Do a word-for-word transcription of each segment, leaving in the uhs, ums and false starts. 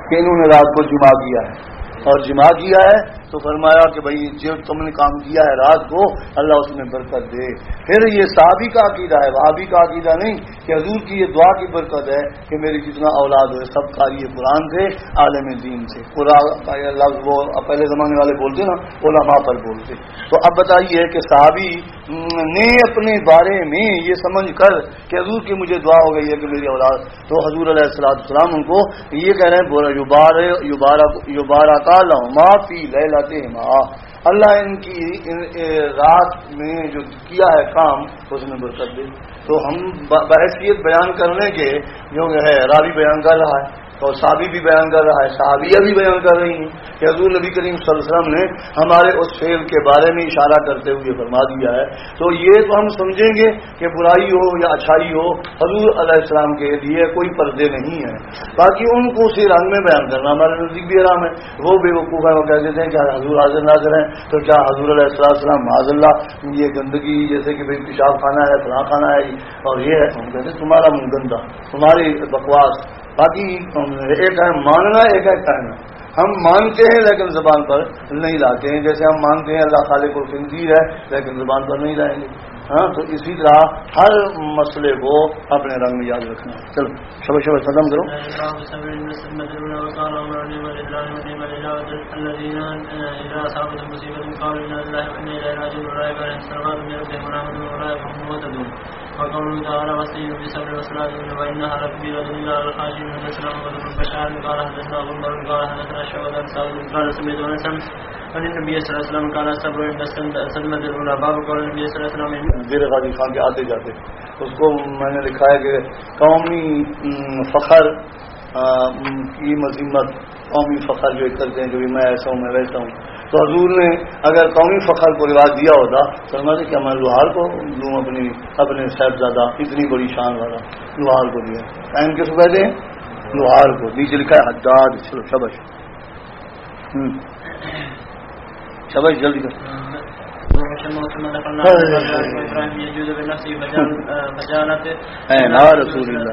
کہ انہوں نے رات کو جمع کیا ہے اور جمع کیا ہے تو فرمایا کہ بھائی جو تم نے کام کیا ہے رات کو اللہ اس میں برکت دے. پھر یہ صحابی کا عقیدہ ہے, وہابی کا عقیدہ نہیں کہ حضور کی یہ دعا کی برکت ہے کہ میری جتنا اولاد ہوئے سب قاری قرآن تھے, عالم دین سے. قرآن کا یہ لفظ وہ پہلے زمانے والے بولتے نا, علماء پر بولتے. تو اب بتائیے کہ صحابی نے اپنے بارے میں یہ سمجھ کر کہ حضور کی مجھے دعا ہو گئی ہے کہ میری اولاد, تو حضور علیہ الصلوۃ والسلام ان کو یہ کہہ رہے ہیں بولا یبار یبارک لہما فی لیلتہما, اللہ ان کی ان رات میں جو کیا ہے کام اس میں برکت دے. تو ہم بحثیت بیان کرنے کے جو ہے راوی بیان کر رہا ہے اور صحابی بھی بیان کر رہا ہے, صحابیہ بھی بیان کر رہی ہیں کہ حضور نبی کریم صلی اللہ علیہ وسلم نے ہمارے اس فعل کے بارے میں اشارہ کرتے ہوئے فرما دیا ہے. تو یہ تو ہم سمجھیں گے کہ برائی ہو یا اچھائی ہو حضور علیہ السلام کے لیے کوئی پردے نہیں ہے. باقی ان کو اسی رنگ میں بیان کرنا ہمارے نزدیک بھی آرام ہے. وہ بے وقوف ہے, وہ کہہ دیتے ہیں کہ حضور حاضر ناظر ہیں, تو کیا حضور علیہ السلام معاذ اللہ یہ گندگی جیسے کہ بھائی پیشاب کھانا ہے, فلاں کھانا ہے اور یہ ہے, ہم کہتے ہیں تمہارا منہ گندا, تمہاری بکواس. باقی ایک ہے ماننا, ایک ہے کہنا. ہم مانتے ہیں لیکن زبان پر نہیں لاتے ہیں, جیسے ہم مانتے ہیں اللہ خالق الخنزیر ہے لیکن زبان پر نہیں لائیں گے. ہاں تو اسی طرح ہر مسئلے کو اپنے رنگ میں یاد رکھنا ہے. چلو شبہ شبہ ختم کرو. وقوله تعالى واستعينوا بالصبر والصلاة وإنها لكبيرة إلا على الخاشعين. حدثنا محمد بن بشار قال حدثنا غندر قال حدثنا شعبة عن سعد قال سمعت أنس عن النبي صلى الله عليه وسلم قال الصبر عند الصدمة الأولى. باب قول النبي صلى الله عليه وسلم زیر غازی خان کے آتے جاتے اس کو میں نے لکھا ہے کہ قومی فخر کی مذمت, قومی فخر جو کرتے ہیں کہ میں ایسا ہوں میں ویسا ہوں. تو حضور نے اگر قومی فخر کو رواج دیا ہوتا تو فرماتے کہ میں لوہار کو لوں اپنی اپنے صاحبزادہ اتنی بڑی شان والا لوہار کو دیا. ٹائم کس کو کہتے ہیں؟ لوہار کو. نیچے لکھا ہے حداد. چلو شبش شبش جلدی کر. رسول اللہ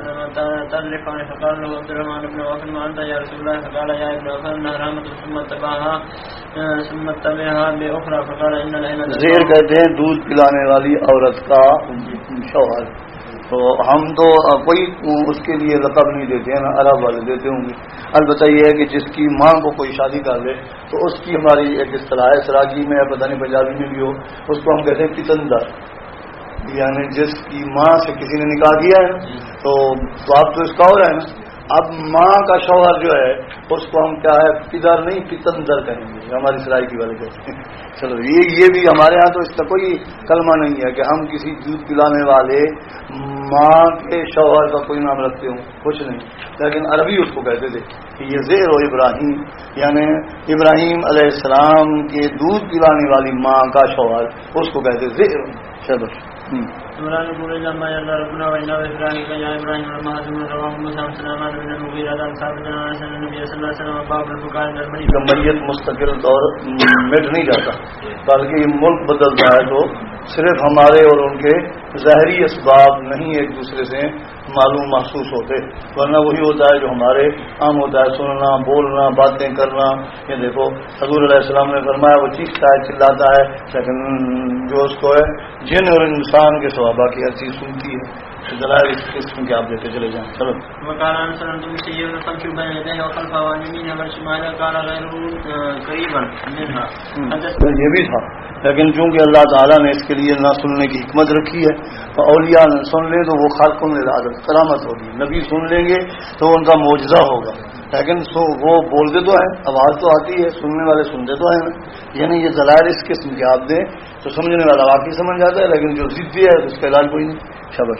زیر کہتے ہیں دودھ پلانے والی عورت کا شوہر. تو ہم تو کوئی اس کے لیے لقب نہیں دیتے ہیں نا, عرب والے دیتے ہوں گے. البتہ یہ ہے کہ جس کی ماں کو کوئی شادی کر لے تو اس کی ہماری ایک اصطلاح ہے, سراگی میں پتہ نہیں پنجابی میں بھی ہو, اس کو ہم کہتے ہیں پتندر. یعنی جس کی ماں سے کسی نے نکاح کیا ہے تو آپ تو اس کا ہو رہا ہے نا. اب ماں کا شوہر جو ہے اس کو ہم کیا ہے پدر نہیں پتندر کہیں گے, ہماری سرائکی والے کہتے ہیں. چلو یہ یہ بھی ہمارے ہاں تو اس کا کوئی کلمہ نہیں ہے کہ ہم کسی دودھ پلانے والے ماں کے شوہر کا کوئی نام رکھتے ہوں, کچھ نہیں. لیکن عربی اس کو کہتے تھے کہ یہ زیر و ابراہیم, یعنی ابراہیم علیہ السلام کے دودھ پلانے والی ماں کا شوہر اس کو کہتے زیر. چلو عمران بن لما يرضى ربنا وإنا إبراهيم يا إبراهيم لما هزم رواه موسى سليمان بن المغيرة عن ثابت عن النبي صلى الله عليه وسلم باب البكاء عند الميت. میت مستقل طور مٹ نہیں جاتا بلکہ یہ ملک بدلتا ہے تو صرف ہمارے اور ان کے ظاہری اسباب نہیں ایک دوسرے سے معلوم محسوس ہوتے, ورنہ وہی ہوتا ہے جو ہمارے عام ہوتا ہے, سننا, بولنا, باتیں کرنا. یہ دیکھو حضور علیہ السلام نے فرمایا وہ چیختا ہے چلاتا ہے لیکن جو اس کو ہے جن اور انسان کے سوا باقی ہر چیز سنتی ہے. دلائل اس قسم کے آپ دیتے چلے جائیں. چلو وقال عن سلام تم سيد الخلف بين يديه وخلفه وعن يمينه وشماله قال غيره قريبا منها. یہ بھی تھا لیکن چونکہ اللہ تعالیٰ نے اس کے لیے نہ سننے کی حکمت رکھی ہے تو اولیاء نے سن لیں تو وہ خالق العادت کرامت ہوگی. نبی سن لیں گے تو ان کا معجزہ ہوگا. لیکن سو وہ بولتے تو ہیں, آواز تو آتی ہے, سننے والے سنتے تو ہیں. یعنی یہ دلائل اس قسم کے آپ دیں تو سمجھنے والا واقعی سمجھ جاتا ہے, لیکن جو ضدی ہے اس کا علاج کوئی نہیں. شاباش.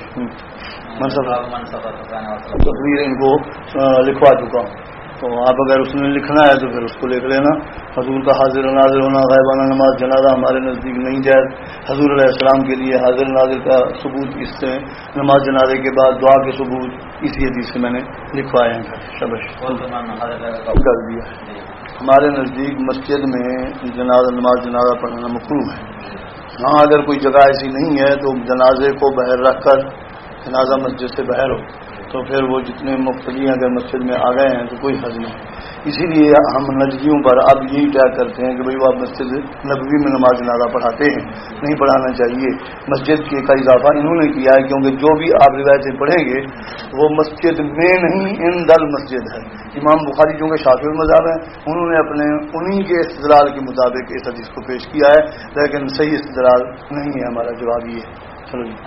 تصویر ان کو لکھوا چکا ہوں تو آپ اگر اس نے لکھنا ہے تو پھر اس کو لکھ لینا. حضور کا حاضر ناظر ہونا, غائبانہ نماز جنازہ ہمارے نزدیک نہیں جائز. حضور علیہ السلام کے لیے حاضر ناظر کا ثبوت اس سے نماز جنازے کے بعد دعا کے ثبوت اسی حدیث سے میں نے لکھوائے ہیں. شبش کر دیا. ہمارے نزدیک مسجد میں جنازہ نماز جنازہ پڑھنا مکروہ ہے. ہاں اگر کوئی جگہ ایسی نہیں ہے تو جنازے کو باہر رکھ کر جنازہ مسجد سے باہر ہو تو پھر وہ جتنے مقتدی اگر مسجد میں آ گئے ہیں تو کوئی حرج نہیں. اسی لیے ہم نجدیوں پر اب یہی طے کرتے ہیں کہ بھئی وہ آپ مسجد نبوی میں نماز جنازہ پڑھاتے ہیں، نہیں پڑھانا چاہیے۔ مسجد کی کا اضافہ انہوں نے کیا ہے کیونکہ جو بھی آپ روایتیں پڑھیں گے وہ مسجد میں نہیں ان دل مسجد ہے۔ امام بخاری جو کہ شافعی المذہب ہیں انہوں نے اپنے انہی کے استدلال کے مطابق اس حدیث کو پیش کیا ہے، لیکن صحیح استدلال نہیں ہے۔ ہمارا جواب یہ ہے۔ چلو جی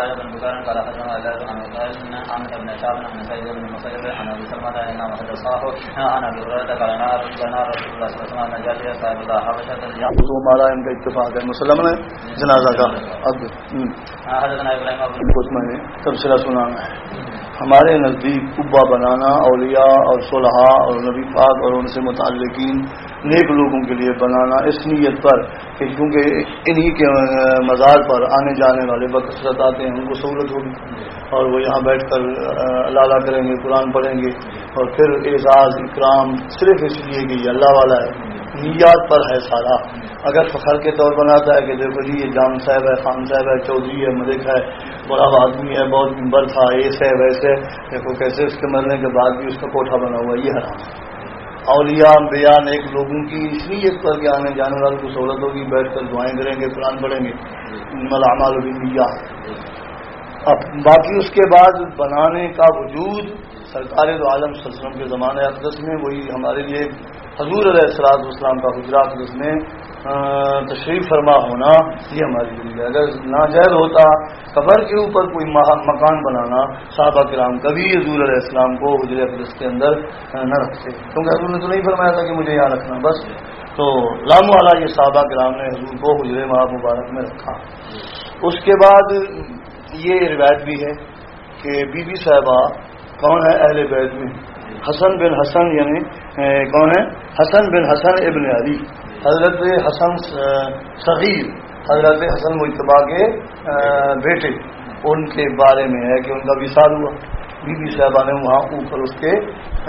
تو ہمارا ان کا اتفاق ہے مسلم نے جنازہ کا۔ اب کچھ میں نے تبصرہ سنانا ہے۔ ہمارے نزدیک قبہ بنانا اولیاء اور صلحاء اور نبی پاک اور ان سے متعلقین نیک لوگوں کے لیے بنانا اس نیت پر کہ کیونکہ انہی کے مزار پر آنے جانے والے بکثرت آتے ہیں، ان کو سہولت ہوگی اور وہ یہاں بیٹھ کر لالہ کریں گے، قرآن پڑھیں گے، اور پھر اعزاز اکرام صرف اس لیے کہ یہ اللہ والا ہے، نیات پر ہے سارا۔ اگر فخر کے طور پر آتا ہے کہ دیکھو جی یہ جام صاحب ہے، خان صاحب ہے، چودھری ہے، ملک ہے، بڑا آدمی ہے، بہت ممبر تھا، ایسے ہے ویسے، دیکھو کیسے اس کے مرنے کے بعد بھی اس کا کوٹھا بنا ہوا، یہ حرام ہے۔ اولیاء انبیاء نیک لوگوں کی اس لیے پر کہ آنے جانے والوں کو سہولت ہوگی، بیٹھ کر دعائیں کریں گے، قرآن پڑھیں گے، الاعمال بالنیات۔ اب باقی اس کے بعد بنانے کا وجود سرکار دو عالم صلی اللہ علیہ وسلم کے زمانے اقدس میں وہی ہمارے لیے حضور علیہ الصلوۃ والسلام کا حجرہ اقدس میں تشریف فرما ہونا یہ ہمارے لیے، اگر ناجائز ہوتا قبر کے اوپر کوئی مکان بنانا صحابہ کرام کبھی حضور علیہ السلام کو حجرہ اقدس کے اندر نہ رکھتے، کیونکہ حضور نے تو نہیں فرمایا تھا کہ مجھے یہاں رکھنا، بس تو لام والا یہ صحابہ کرام نے حضور کو حجرہ مبارک میں رکھا۔ اس کے بعد یہ روایت بھی ہے کہ بی بی صاحبہ کون ہے اہل بیت میں؟ حسن بن حسن، یعنی کون ہے؟ حسن بن حسن ابن علی، حضرت حسن صغیر، حضرت حسن مجتبیٰ کے بیٹے، ان کے بارے میں ہے کہ ان کا وصال ہوا، بی بی صاحبہ نے وہاں اوپر اس کے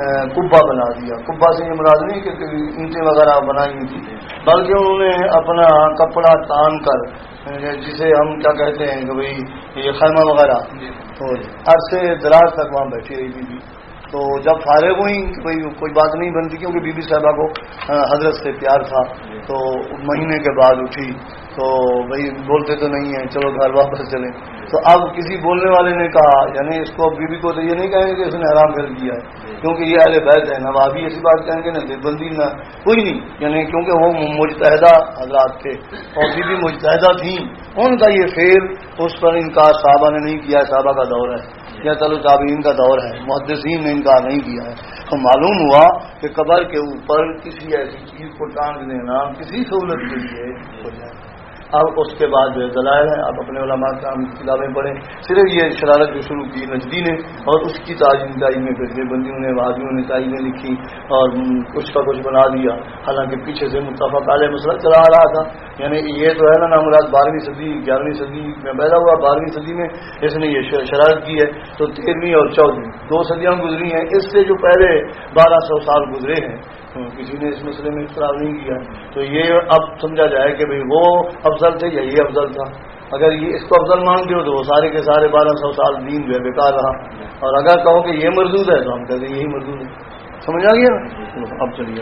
قبہ بنا دیا۔ قبہ سے یہ مراد نہیں کہ اینٹیں وغیرہ بنائی ہوئی تھی، بلکہ انہوں نے اپنا کپڑا تان کر، جسے ہم کیا کہتے ہیں کہ بھئی یہ خیمہ وغیرہ، تو عرصے دراز تک وہاں بیٹھی رہی بی بی۔ تو جب فارغ ہوئی کہ بھئی کوئی بات نہیں بنتی، کیونکہ بی بی صاحبہ کو حضرت سے پیار تھا، تو مہینے کے بعد اٹھی تو بھئی بولتے تو نہیں ہیں، چلو گھر واپس چلیں۔ تو اب کسی بولنے والے نے کہا، یعنی اس کو بی بی کو تو یہ نہیں کہیں گے کہ اس نے حرام کر دیا ہے، کیونکہ یہ اہل بیت ہے، نہ وہابی ایسی بات کہیں گے، نہ دیوبندی، نہ کوئی نہیں، یعنی کیونکہ وہ مجتہدہ حضرات تھے اور بی بی مجتہدہ تھیں، ان کا یہ فعل اس پر انکار صحابہ نے نہیں کیا، صحابہ کا دور ہے یا چلو تابعین کا دور ہے، محدثین نے انکار نہیں کیا ہے۔ تو معلوم ہوا کہ قبر کے اوپر کسی ایسی چیز کو ٹانگ دینا کسی سہولت کے لیے ہو جائے۔ اب اس کے بعد جو دلائل ہیں آپ اپنے علماء کی کتابیں پڑھیں، صرف یہ شرارت جو شروع کی نجدی نے اور اس کی تعظیم دائی میں پھر دیوبندیوں نے وہابیوں نے تعظیمیں لکھی اور کچھ کا کچھ بنا دیا، حالانکہ پیچھے سے متفق علیہ مسئلہ چلا آ رہا تھا۔ یعنی یہ تو ہے نا نامراد بارہویں صدی گیارہویں صدی میں پیدا ہوا، بارہویں صدی میں اس نے یہ شرارت کی ہے، تو تیرہویں اور چودہویں دو صدیاں گزری ہیں، اس سے جو پہلے بارہ سو سال گزرے ہیں کسی نے اس مسئلے میں اختلاف نہیں کیا، تو یہ اب سمجھا جائے کہ بھئی وہ افضل تھے یا یہ افضل تھا۔ اگر یہ اس کو افضل مانتے ہو تو وہ سارے کے سارے بارہ سو سال دین جو ہے بیکار رہا، اور اگر کہو کہ یہ مردود ہے تو ہم کہتے ہیں یہی مردود ہے۔ سمجھ آ گیا نا؟ اب چلیے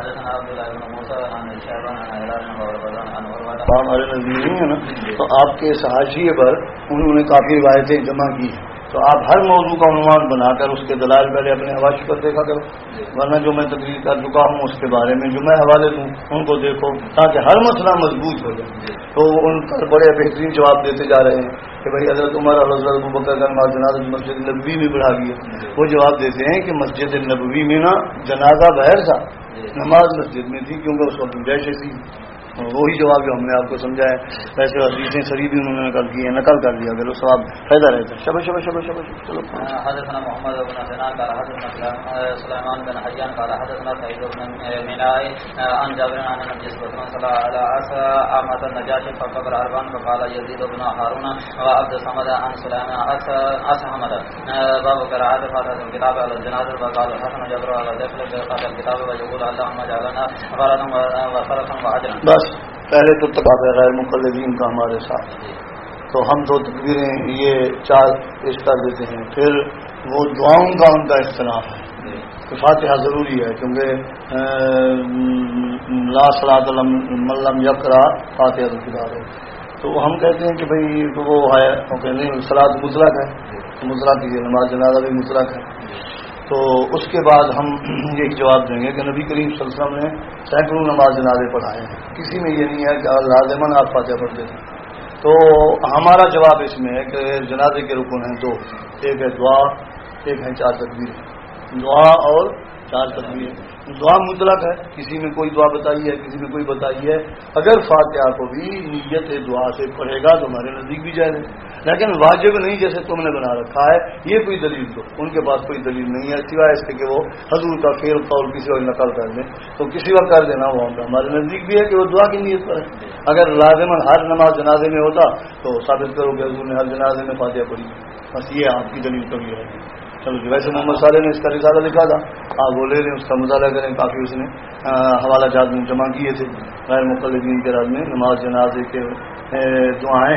ہمارے نزدیک نہیں ہے نا، تو آپ کے حاشیے پر انہوں نے کافی روایتیں جمع کی ہیں، تو آپ ہر موضوع کا عنوان بنا کر اس کے دلائل پہلے اپنے حواشی پر دیکھا کرو، ورنہ جو میں تقریر کر چکا ہوں اس کے بارے میں جو میں حوالے دوں ان کو دیکھو، تاکہ ہر مسئلہ مضبوط ہو جائے۔ تو ان پر بڑے بہترین جواب دیتے جا رہے ہیں کہ بھائی حضرت عمر اور حضرت ابوبکر کا نماز جنازہ مسجد نبوی میں پڑھا گیا، وہ جواب دیتے ہیں کہ مسجد نبوی میں نا جنازہ باہر تھا، نماز مسجد میں تھی، کیونکہ اس وقت گنجائش ایسی، وہی جواب جو ہم نے آپ کو سمجھا ہے، ویسے حدیثیں سری بھی انہوں نے نقل کی ہیں، نقل کر لیا اگر وہ ثواب فائدہ رہتا ہے۔ شبہ شبہ شبہ شبہ چلو حدثنا محمد بن سنان قال حدثنا سليمان بن حيان قال حدثنا سعيد بن مناي عن جابر عن النبي صلى الله عليه وسلم على عصا امه النجاشي فقبر اربان فقال يزيد بن هارون وعبد الصمد عن سليمان عصا احمد باب قراءه فاتحه الكتاب على الجنازه فقال حسن جابر على ذكر قراءه الكتاب ويقول اللهم اجعلنا فردا وفردا واجرا۔ بس پہلے تو تقاب غیر مقلدین کا ہمارے ساتھ، تو ہم دو تکبیریں یہ چار پیش کر دیتے ہیں، پھر وہ دعاؤں کا ان کا اختلاف ہے، کہ فاتحہ ضروری ہے، کیونکہ لا صلاۃ من لم یقرأ فاتحۃ الکتاب ہے. تو ہم کہتے ہیں کہ بھائی تو وہ ہے، وہ کہتے ہیں صلاۃ مطلق ہے، مطلق کی نماز جنازہ بھی مطلق ہے. تو اس کے بعد ہم یہ جواب دیں گے کہ نبی کریم صلی اللہ علیہ وسلم نے سینکڑوں نماز جنازے پڑھائے ہیں، کسی میں یہ نہیں ہے کہ لازماً آپ فاتحہ پڑھتے تھے. تو ہمارا جواب اس میں ہے کہ جنازے کے رکن ہیں دو، ایک ہے دعا، ایک ہے چار تکبیر. دعا اور چار تکبیر. دعا مطلق ہے، کسی میں کوئی دعا بتائی ہے، کسی میں کوئی بتائی ہے. اگر فاتحہ کو بھی نیت دعا سے پڑھے گا تو ہمارے نزدیک بھی جائز ہے، لیکن واجب نہیں جیسے تم نے بنا رکھا ہے. یہ کوئی دلیل دو، ان کے پاس کوئی دلیل نہیں ہے سوائے اس کے کہ وہ حضور کا فعل قول کسی وقت نقل کر دیں، تو کسی وقت کر دینا وہ ہمارے نزدیک بھی ہے کہ وہ دعا کی نیت پر ہے. اگر لازماً ہر نماز جنازے میں ہوتا تو ثابت کرو کہ حضور نے ہر جنازے میں فاتحہ پڑھی. بس یہ آپ کی دلیل کبھی ہے. چلو جی، ویسے محمد صالح نے اس کا رسالہ لکھا تھا، آپ وہ لے لیں، اس کا مطالعہ کریں. کافی اس نے حوالہ جات میں جمع کیے تھے غیر مقلدین کے راز میں نماز جنازے کے دعائیں.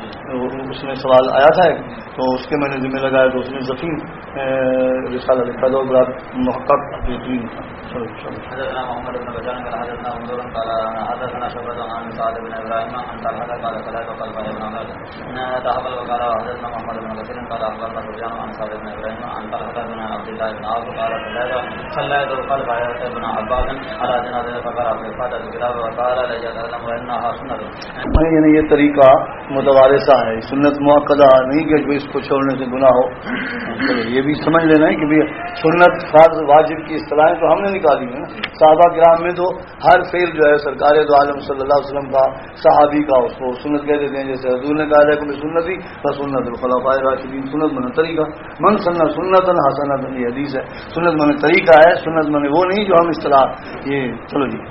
اس میں سوال آیا تھا تو اس کے میں نے ذمہ لگایا تو اس نے ضخیم رسالہ لکھا تھا، بڑا محقق بہترین تھا. چلو چلو حضرتنا محمد بن بشار قال حدثنا منظور قال حدثنا شعبة عن سعد بن ابراهيم عن طلحة قال صليت خلف ابن عمر ان تحمل وقال حدثنا محمد بن بشار قال اخبرنا سفيان عن سعد بن ابراهيم عن طلحة بن عبد الله بن عوف قال صليت خلف ابن عباس على جنازة فقرأ في الفاتحة الكتاب وقال لا يتكلم وانها سنة. یعنی یہ طریقہ متوارثہ ہے، سنت مؤکدہ نہیں کہ اس کو چھوڑنے سے گناہ ہو. یہ بھی سمجھ لینا ہے کہ سنت فرض واجب کی اصطلاحیں تو ہم نے نکالی ہیں. صحابہ کرام میں تو ہر فعل جو ہے سرکار دو عالم صلی اللہ علیہ وسلم کا، صحابی کا، اس کو سنت کہہ دیتے ہیں. جیسے حضور نے کہا ہے کہ سنتی سنت الخلفاء الراشدین، سنت من طریقہ، من سنت سنت حسنۃ، یہ حدیث ہے. سنت من طریقہ ہے، سنت من وہ نہیں جو ہم اصطلاح یہ. چلو جی،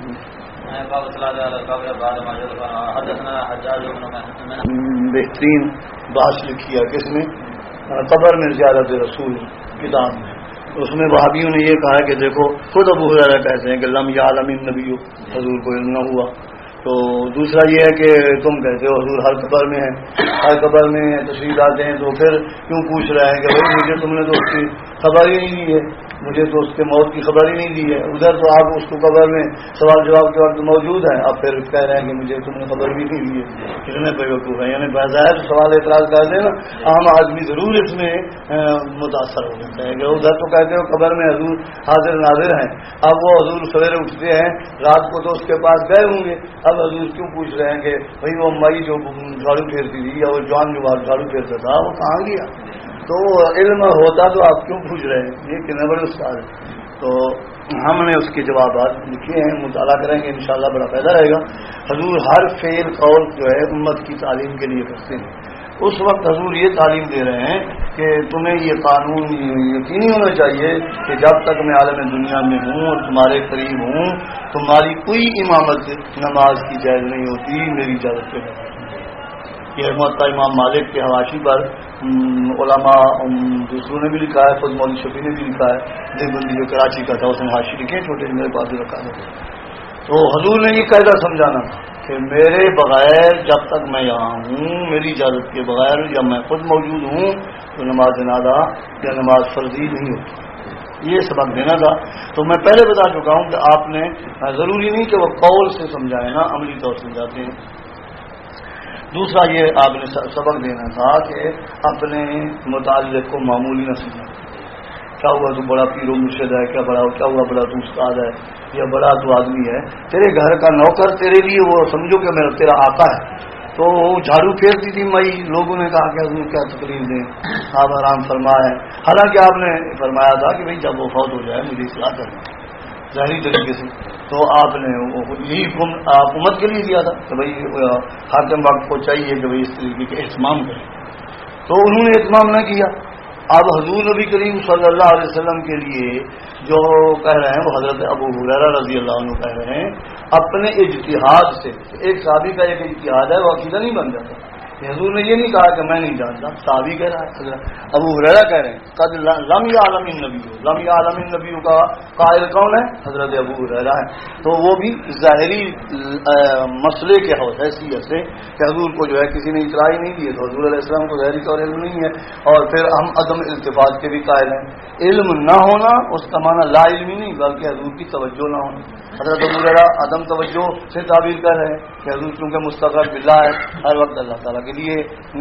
بہترین بات لکھی ہے کس نے؟ قبر میں زیارت رسول کتاب میں. اس میں وہابیوں نے یہ کہا کہ دیکھو خود ابو ہریرہ کہتے ہیں کہ لم یعلم النبی، حضور کو علم نہ ہوا. تو دوسرا یہ ہے کہ تم کہتے ہو حضور ہر قبر میں ہے، ہر قبر میں تشریف لاتے ہیں، تو پھر کیوں پوچھ رہے ہیں کہ بھائی مجھے تم نے تو اس کی خبر ہی نہیں دی ہے، مجھے تو اس کے موت کی خبر ہی نہیں دی ہے. ادھر تو آپ اس کو قبر میں سوال جواب کے وقت موجود ہیں، اب پھر کہہ رہے ہیں کہ مجھے تم نے خبر بھی نہیں دی ہے. کتنے بیوقوف ہیں. یعنی بظاہر سوال اعتراض کر دیں نا، عام آدمی ضرور اس میں متاثر ہو جاتا ہے کہ ادھر تو کہتے ہو قبر میں حضور حاضر ناظر ہیں، اب وہ حضور سویرے اٹھتے ہیں، رات کو تو اس کے پاس گئے ہوں گے، اب حضور کیوں پوچھ رہے ہیں کہ بھائی وہ مائی جو جھاڑو پھیرتی تھی یا وہ جوان جو جھاڑو پھیرتا تھا وہ کہاں گیا؟ تو علم ہوتا تو آپ کیوں پوچھ رہے ہیں؟ یہ کتنے بڑے استاد ہیں. تو ہم نے اس کے جوابات لکھے ہیں، مطالعہ کریں گے انشاءاللہ بڑا فائدہ رہے گا. حضور ہر فعل قول جو ہے امت کی تعلیم کے لیے کرتے ہیں. اس وقت حضور یہ تعلیم دے رہے ہیں کہ تمہیں یہ قانون یقینی ہونا چاہیے کہ جب تک میں عالم دنیا میں ہوں اور تمہارے قریب ہوں، تمہاری کوئی امامت نماز کی جائز نہیں ہوتی میری اجازت کے بغیر. یہ محطہ امام مالک کے حواشی پر علماء دوسروں نے بھی لکھا ہے، خود مولوی شفیع نے بھی لکھا ہے. دیوبندی جو کراچی کا تھا اس نے حاشی لکھے چھوٹے میرے پاس رکھا ہے. تو حضور نے یہ قاعدہ سمجھانا کہ میرے بغیر جب تک میں یہاں ہوں، میری اجازت کے بغیر یا میں خود موجود ہوں تو نماز جنازہ یا نماز فرضی نہیں ہوتی. یہ سبق دینا تھا. تو میں پہلے بتا چکا ہوں کہ آپ نے ضروری نہیں کہ وہ قول سے سمجھائیں نا، عملی طور سے سمجھاتے ہیں. دوسرا یہ آپ نے سبق دینا تھا کہ اپنے متعلق کو معمولی نہ سمجھا. کیا ہوا تو بڑا پیر و مرشد ہے، کیا بڑا کیا ہوا بڑا تو استاد ہے یا بڑا تو آدمی ہے. تیرے گھر کا نوکر تیرے لیے وہ سمجھو کہ میرا تیرا آقا ہے. تو جھاڑو پھیرتی تھی مئی، لوگوں نے کہا کہ حضور کیا تکلیف دیں، آپ آرام فرمائے. حالانکہ آپ نے فرمایا تھا کہ بھائی جب وہ فوت ہو جائے مجھے اصلاح کرنا ظاہری طریقے سے. تو آپ نے یہی حکم آپ امت کے لیے دیا تھا کہ بھائی حاکم وقت کو چاہیے کہ بھائی اس طریقے کے اہتمام کریں. تو انہوں نے اہتمام نہ کیا. اب حضور نبی کریم صلی اللہ علیہ وسلم کے لیے جو کہہ رہے ہیں وہ حضرت ابو ہریرہ رضی اللہ عنہ کہہ رہے ہیں اپنے اجتہاد سے. ایک صحابی کا ایک اجتہاد ہے وہ عقیدہ نہیں بن جاتا. حضور نے یہ نہیں کہا کہ میں نہیں جانتا، صحابی کہہ رہا ہے، ابو ہریرہ کہہ رہے ہیں قد لم یعلم النبی، لم یعلم النبی کا قائل کون ہے؟ حضرت ابو ہریرہ ہے۔ تو وہ بھی ظاہری مسئلے کے حیثیت سے کہ حضور کو جو ہے کسی نے اطلاع ہی نہیں دی تو حضور علیہ السلام کو ظاہری طور علم نہیں ہے، اور پھر ہم عدم التفات کے بھی قائل ہیں۔ علم نہ ہونا اس کا معنی لا علمی نہیں بلکہ حضور کی توجہ نہ ہونا۔ حضرت ابو ہریرہ عدم توجہ سے تعبیر کر رہے ہیں کہ حضور چونکہ مستقر باللہ ہے، ہر وقت اللہ تعالیٰ کے لیے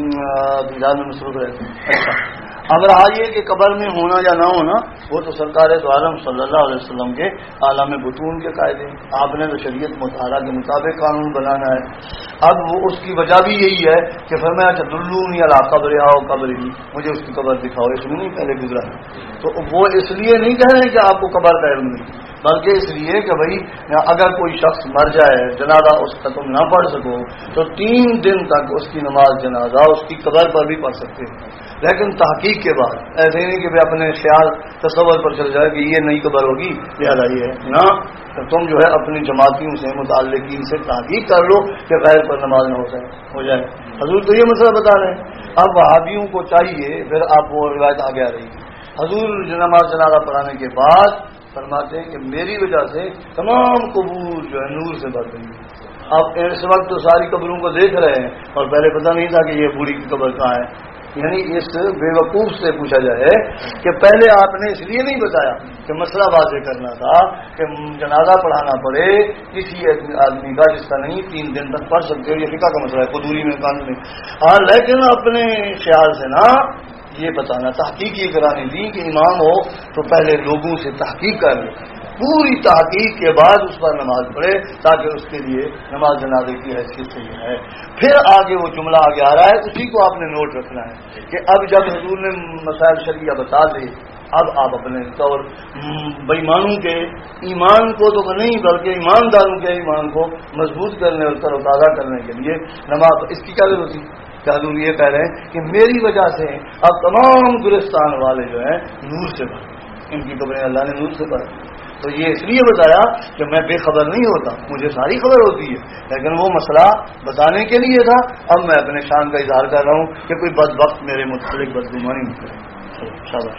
دیدار میں مصروف رہتے ہیں۔ اچھا، اب رہا یہ کہ قبر میں ہونا یا نہ ہونا وہ تو سرکار دو عالم صلی اللہ علیہ وسلم کے عالم بطون کے قاعدے، آپ نے تو شریعت مطالعہ کے مطابق قانون بنانا ہے۔ اب وہ اس کی وجہ بھی یہی ہے کہ فرمایا اچھا دلونی علی قبر آؤ قبر ہی، مجھے اس کی قبر دکھاؤ، اس میں نہیں پہلے گزرا ہے۔ تو وہ اس لیے نہیں کہہ رہے کہ آپ کو قبر کا علم نہیں، بلکہ اس لیے کہ بھائی اگر کوئی شخص مر جائے جنازہ اس کا تم نہ پڑھ سکو تو تین دن تک اس کی نماز جنازہ اس کی قبر پر بھی پڑھ سکتے ہیں، لیکن تحقیق کے بعد ایسے نہیں کہ اپنے خیال تصور پر چل جائے کہ یہ نئی قبر ہوگی لہٰذا یہ ہے نہ، تم جو ہے اپنی جماعتیوں سے متعلقین سے تحقیق کر لو کہ غیر پر نماز نہ ہو جائے ہو جائے حضور تو یہ مسئلہ بتا رہے ہیں۔ اب وہابیوں کو چاہیے پھر آپ وہ روایت آگے آ رہی ہے، حضور نماز جنازہ پڑھانے کے بعد فرماتے ہیں کہ میری وجہ سے تمام قبور جو ہے نور سے بھر گئی۔ آپ اس وقت تو ساری قبروں کو دیکھ رہے ہیں اور پہلے پتہ نہیں تھا کہ یہ بوڑھی کی قبر کہاں ہے، یعنی اس بے وقوف سے پوچھا جائے کہ پہلے آپ نے اس لیے نہیں بتایا کہ مسئلہ واضح کرنا تھا کہ جنازہ پڑھانا پڑے کسی آدمی کا جس کا نہیں تین دن تک پڑھ سکتے ہو، یہ فقہ کا مسئلہ ہے قدوری میں قانون میں، ہاں لیکن اپنے خیال سے نہ یہ بتانا، تحقیق یہ کرانی تھی کہ امام ہو تو پہلے لوگوں سے تحقیق کر لے، پوری تحقیق کے بعد اس پر نماز پڑھے تاکہ اس کے لیے نماز جنازے کی حیثیت سے یہ ہے۔ پھر آگے وہ جملہ آگے آ رہا ہے، اسی کو آپ نے نوٹ رکھنا ہے کہ اب جب حضور نے مسائل شریعہ بتا دے اب آپ اپنے طور بےایمانوں کے ایمان کو تو نہیں بلکہ ایمانداروں کے ایمان کو مضبوط کرنے اور تر و تازہ کرنے کے لیے نماز، اس کی کیا ضرورت تھی؟ حضور یہ کہہ رہے ہیں کہ میری وجہ سے اب تمام گلستان والے جو ہیں نور سے بھر، ان کی قبریں اللہ نے نور سے بھر۔ تو یہ اس لیے بتایا کہ میں بے خبر نہیں ہوتا، مجھے ساری خبر ہوتی ہے، لیکن وہ مسئلہ بتانے کے لیے تھا۔ اب میں اپنے شان کا اظہار کر رہا ہوں کہ کوئی بدبخت میرے متعلق بدگمانی نہیں کرے۔ شاباش،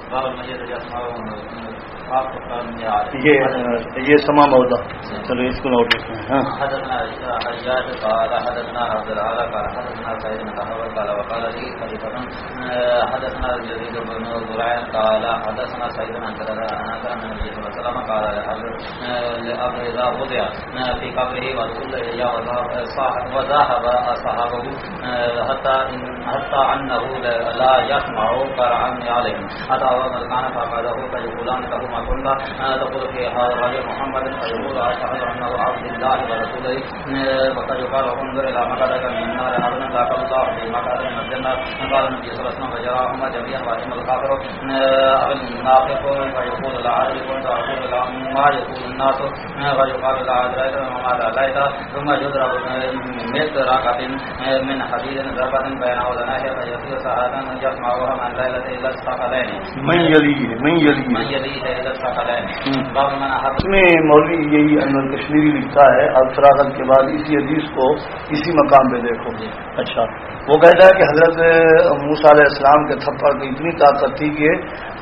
یہ یہ سما موضوع، چلو اس کو نوٹ رکھتے ہیں۔ ہاں حدثنا حجاج قال حدثنا عبد العال قال حدثنا سعيد بن حول قال وقال لي خليفة حدثنا الجديد بن زرع قال حدثنا سعيد بن عبد العال عن النبي صلى الله عليه وسلم قال لأبي إذا وضع في قبره ورسول إليه وذهب أصحابه حتى حتى أنه لا يسمع قرعا عليهم حتى ومن كان فقده فيقولان له ما كنت تقول في هذا الرجل محمد فيقول أشهد أنه عبد الله ورسوله وقد يقال انظر إلى مقعدك من النار أبنا ذاك الله في مقعد من الجنة قال النبي صلى الله عليه وسلم فجراهما جميعا وأتم الكافر النافق فيقول لا أدري كنت أقول ما يقول الناس ويقال لا أدريت وما رأيت ثم يضرب مطرقة من حديد ضربة بين أذنيه فيصير ساعة يسمعها من ليلة إلى الثقلين من يليه من يليه من يليه إلى الثقلين باب من أحب اس میں مولوی یہی انور کشمیری لکھتا ہے اب فراغت کے بعد اسی حدیث کو اسی مقام پہ دیکھو۔ اچھا، وہ کہتا ہے کہ حضرت موسیٰ علیہ السلام کے تھپڑ کی اتنی طاقت تھی کہ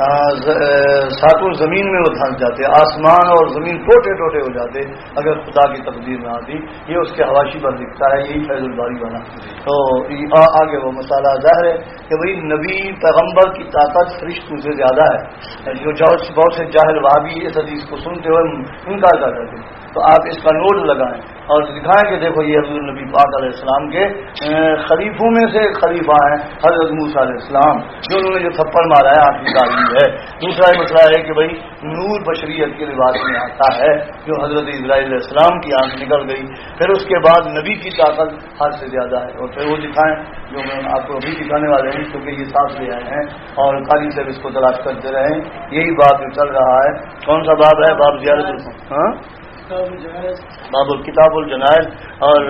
ساتوں زمین میں وہ دھنس جاتے، آسمان اور زمین ٹوٹے ٹوٹے ہو جاتے اگر خدا کی تقدیر نہ آتی۔ یہ اس کے حواشی پر لکھتا ہے، یہی فیض الباری بنا۔ تو آگے وہ مسئلہ ظاہر ہے کہ بھائی نبی پیغمبر کی طاقت فرشتوں سے زیادہ ہے، جو بہت سے جاہل وہابی اس حدیث کو سنتے ہوئے انکار کر رہے تھے، تو آپ اس کا نوٹ لگائیں اور دکھائیں کہ دیکھو یہ حضور نبی پاک علیہ السلام کے خلیفوں میں سے خلیفہ ہیں حضرت موسیٰ علیہ السلام، جو انہوں نے جو تھپڑ مارا ہے آخری تعلیم ہے۔ دوسرا مسئلہ ہے کہ بھائی نور بشریت کے لباس میں آتا ہے، جو حضرت اسرائیل علیہ السلام کی آنکھ نکل گئی، پھر اس کے بعد نبی کی طاقت حد سے زیادہ ہے، اور پھر وہ دکھائیں جو میں آپ کو ابھی دکھانے والے ہیں کیونکہ یہ ساتھ لے آئے ہیں اور قاری سے اس کو تلاش کرتے رہیں۔ یہی بات جو چل رہا ہے، کون سا باب ہے؟ باب زیارت، ہاں باب الکتاب الجنائز، اور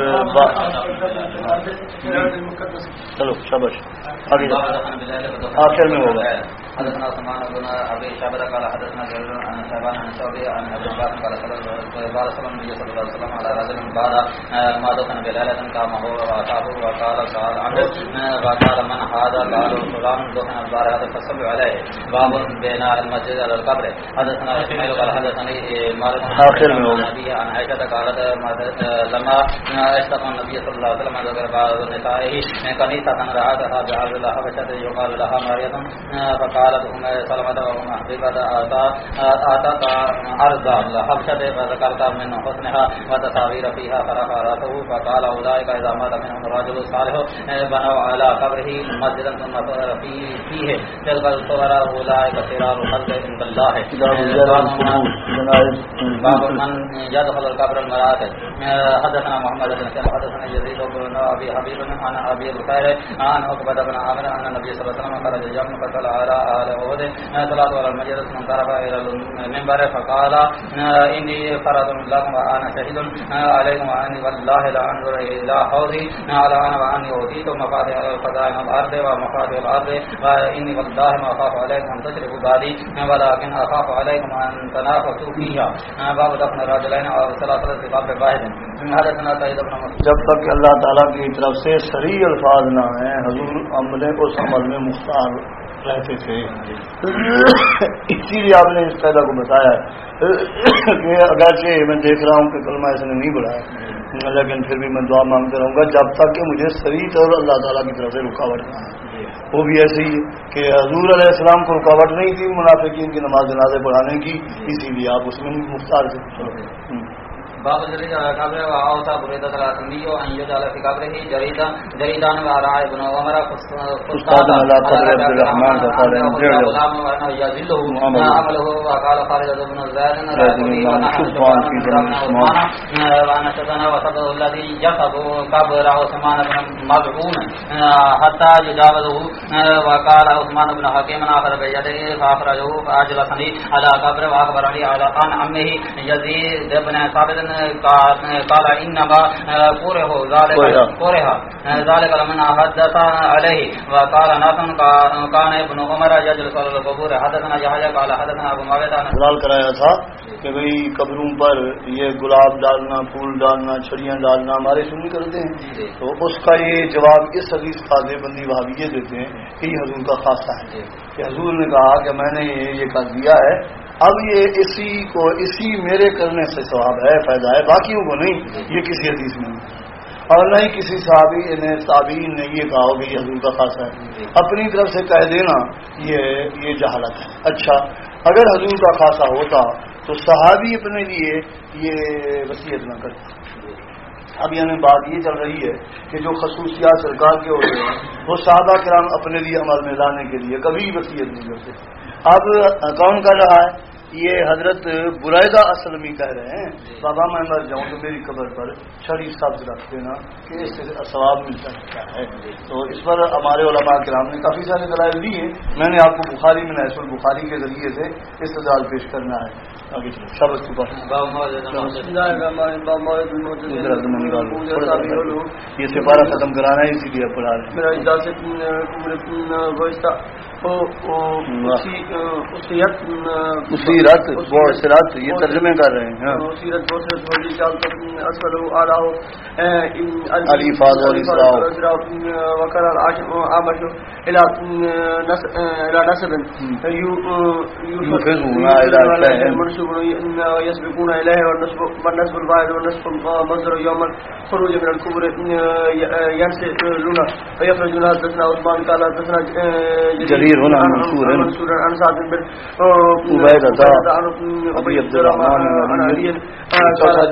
چلو شاباش آگے آخر میں ہوگا. حدثنا عثمان بن ابي شعبة قال حدثنا جرير عن شعبان عن شعبي عن ابي بكر قال صلى الله عليه وسلم النبي صلى الله عليه وسلم على رجل بعد ما دفن بلالة كما هو واصحابه وقال سأل عنه وقال من هذا قال فلان دفن البارحة فصلوا عليه باب بناء المسجد على القبر. حدثنا اسماعيل قال حدثني مالك آخر میں ہوگا. عن عائشة قالت لما اشتق النبي صلى الله عليه وسلم ذكر بعض نسائه كنيسة رأتها بعرض الله حبشة يقال لها مريم فقال قالت ام سلمة وام حبيبة آتت أرض الحبشة فذكرت من حسنها وتصاوير فيها فرفع رأسه فقال أولئك إذا مات منهم الرجل الصالح بنوا على قبره مسجدا ثم صور فيه تلك الصور أولئك شرار الخلق عند الله. باب من يدخل القبر المرأة. حدثنا محمد بن سلمة حدثنا يزيد بن أبي حبيب عن أبي بكر عن عقبة بن عامر أن النبي صلى الله عليه وسلم خرج يوم فصلى على آل أحد صلاة على المجلس من طرف إلى المنبر فقال إني فرض لكم وأنا شهيد عليكم وأني والله لا أنظر إلى حوضي على أنا وأني أوتيت مفاتيح الخزائن الأرض ومفاتيح الأرض وإني والله ما أخاف عليكم أن تشركوا بعدي ولكن أخاف عليكم أن تنافسوا فيها. باب دفن الرجلين أو ثلاثة في قبر واحد. حدثنا سعيد بن مسعود. جب تک کہ اللہ تعالیٰ کی طرف سے صریح الفاظ نہ ہیں حضور عمل اس عمل میں مختار رہتے تھے. اسی لیے آپ نے اس قاعدہ کو بتایا کہ اگرچہ میں دیکھ رہا ہوں کہ کلمہ اس نے نہیں بڑھایا لیکن پھر بھی میں دعا مانگتا رہوں گا جب تک کہ مجھے صریح طور اللہ تعالیٰ کی طرف سے رکاوٹ نہ ہے. وہ بھی ایسے ہی کہ حضور علیہ السلام کو رکاوٹ نہیں تھی منافقین کی نماز جنازے پڑھانے کی, اسی لیے آپ اس میں مختار سے باب جريد على قبره وأوصى بريدة الأسلمي أن يجعل في قبره جريدا جريدا وراء ابن عمر فسطادا على قبر عبد الرحمن فقال غلام وأنه يذله عمله وقال خالد بن زيد رجلي ونحن شبان في زمن عثمان وأنا شبنا وصدر الذي يصب قبر عثمان بن مظعون حتى يجاوزه وقال عثمان بن حكيم آخر بيده فأخرجه فأجلسني على قبر وأخبرني على عن عمه يزيد بن ثابت قال انما قره ذلك قره ذلك لمن حدث عليه وقال نافع كان ابن عمر يجلس على القبور. حدثنا يحيى قال حدثنا ابو معاويه سوال کرایا تھا کہ بھئی قبروں پر یہ گلاب ڈالنا پھول ڈالنا چھڑیاں ڈالنا ہمارے سنی کرتے ہیں, تو اس کا یہ جواب اس حدیث قاضی بندی وہابی یہ دیتے ہیں کہ یہ حضور کا خاصہ ہے کہ حضور نے کہا کہ میں نے یہ کر دیا ہے, اب یہ اسی کو اسی میرے کرنے سے ثواب ہے فائدہ ہے, باقیوں کو نہیں. یہ کسی حدیث میں نہیں اور نہ ہی کسی صحابی نے تابعین نے یہ کہا کہ یہ حضور کا خاصہ ہے. اپنی طرف سے کہہ دینا یہ یہ جہالت ہے. اچھا اگر حضور کا خاصہ ہوتا تو صحابی اپنے لیے یہ وصیت نہ کرتا. اب یعنی بات یہ چل رہی ہے کہ جو خصوصیات سرکار کے ہوتے ہیں وہ صحابہ کرام اپنے لیے عمل میں لانے کے لیے کبھی وصیت نہیں کرتے. اب کون کر رہا ہے؟ یہ حضرت برائدہ اسلمی کہہ رہے ہیں بابا میں مر جاؤں تو میری قبر پر چھڑی سبز رکھ دینا کہ اس سے ثواب مل سکتا ہے. تو اس پر ہمارے علماء کرام نے کافی سارے دلائل دی ہیں. میں نے آپ کو بخاری میں نحس البخاری کے ذریعے سے استدلال پیش کرنا ہے. آگے چلو شاباش کے پاس یہ سپارہ ختم کرانا ہے اسی لیے پڑھا رہے سیرت سیرت یہ ترجمے کر رہے ہیں. علی فاض علی يسبقون إليه والنسب الواحد والنسب مصدر يوم الخروج من الكبر ينسلون ويخرجون. حدثنا عثمان قال حدثنا جرير هنا منصور عن سعد بن عبيدة أبي عبد الرحمن عن علي قال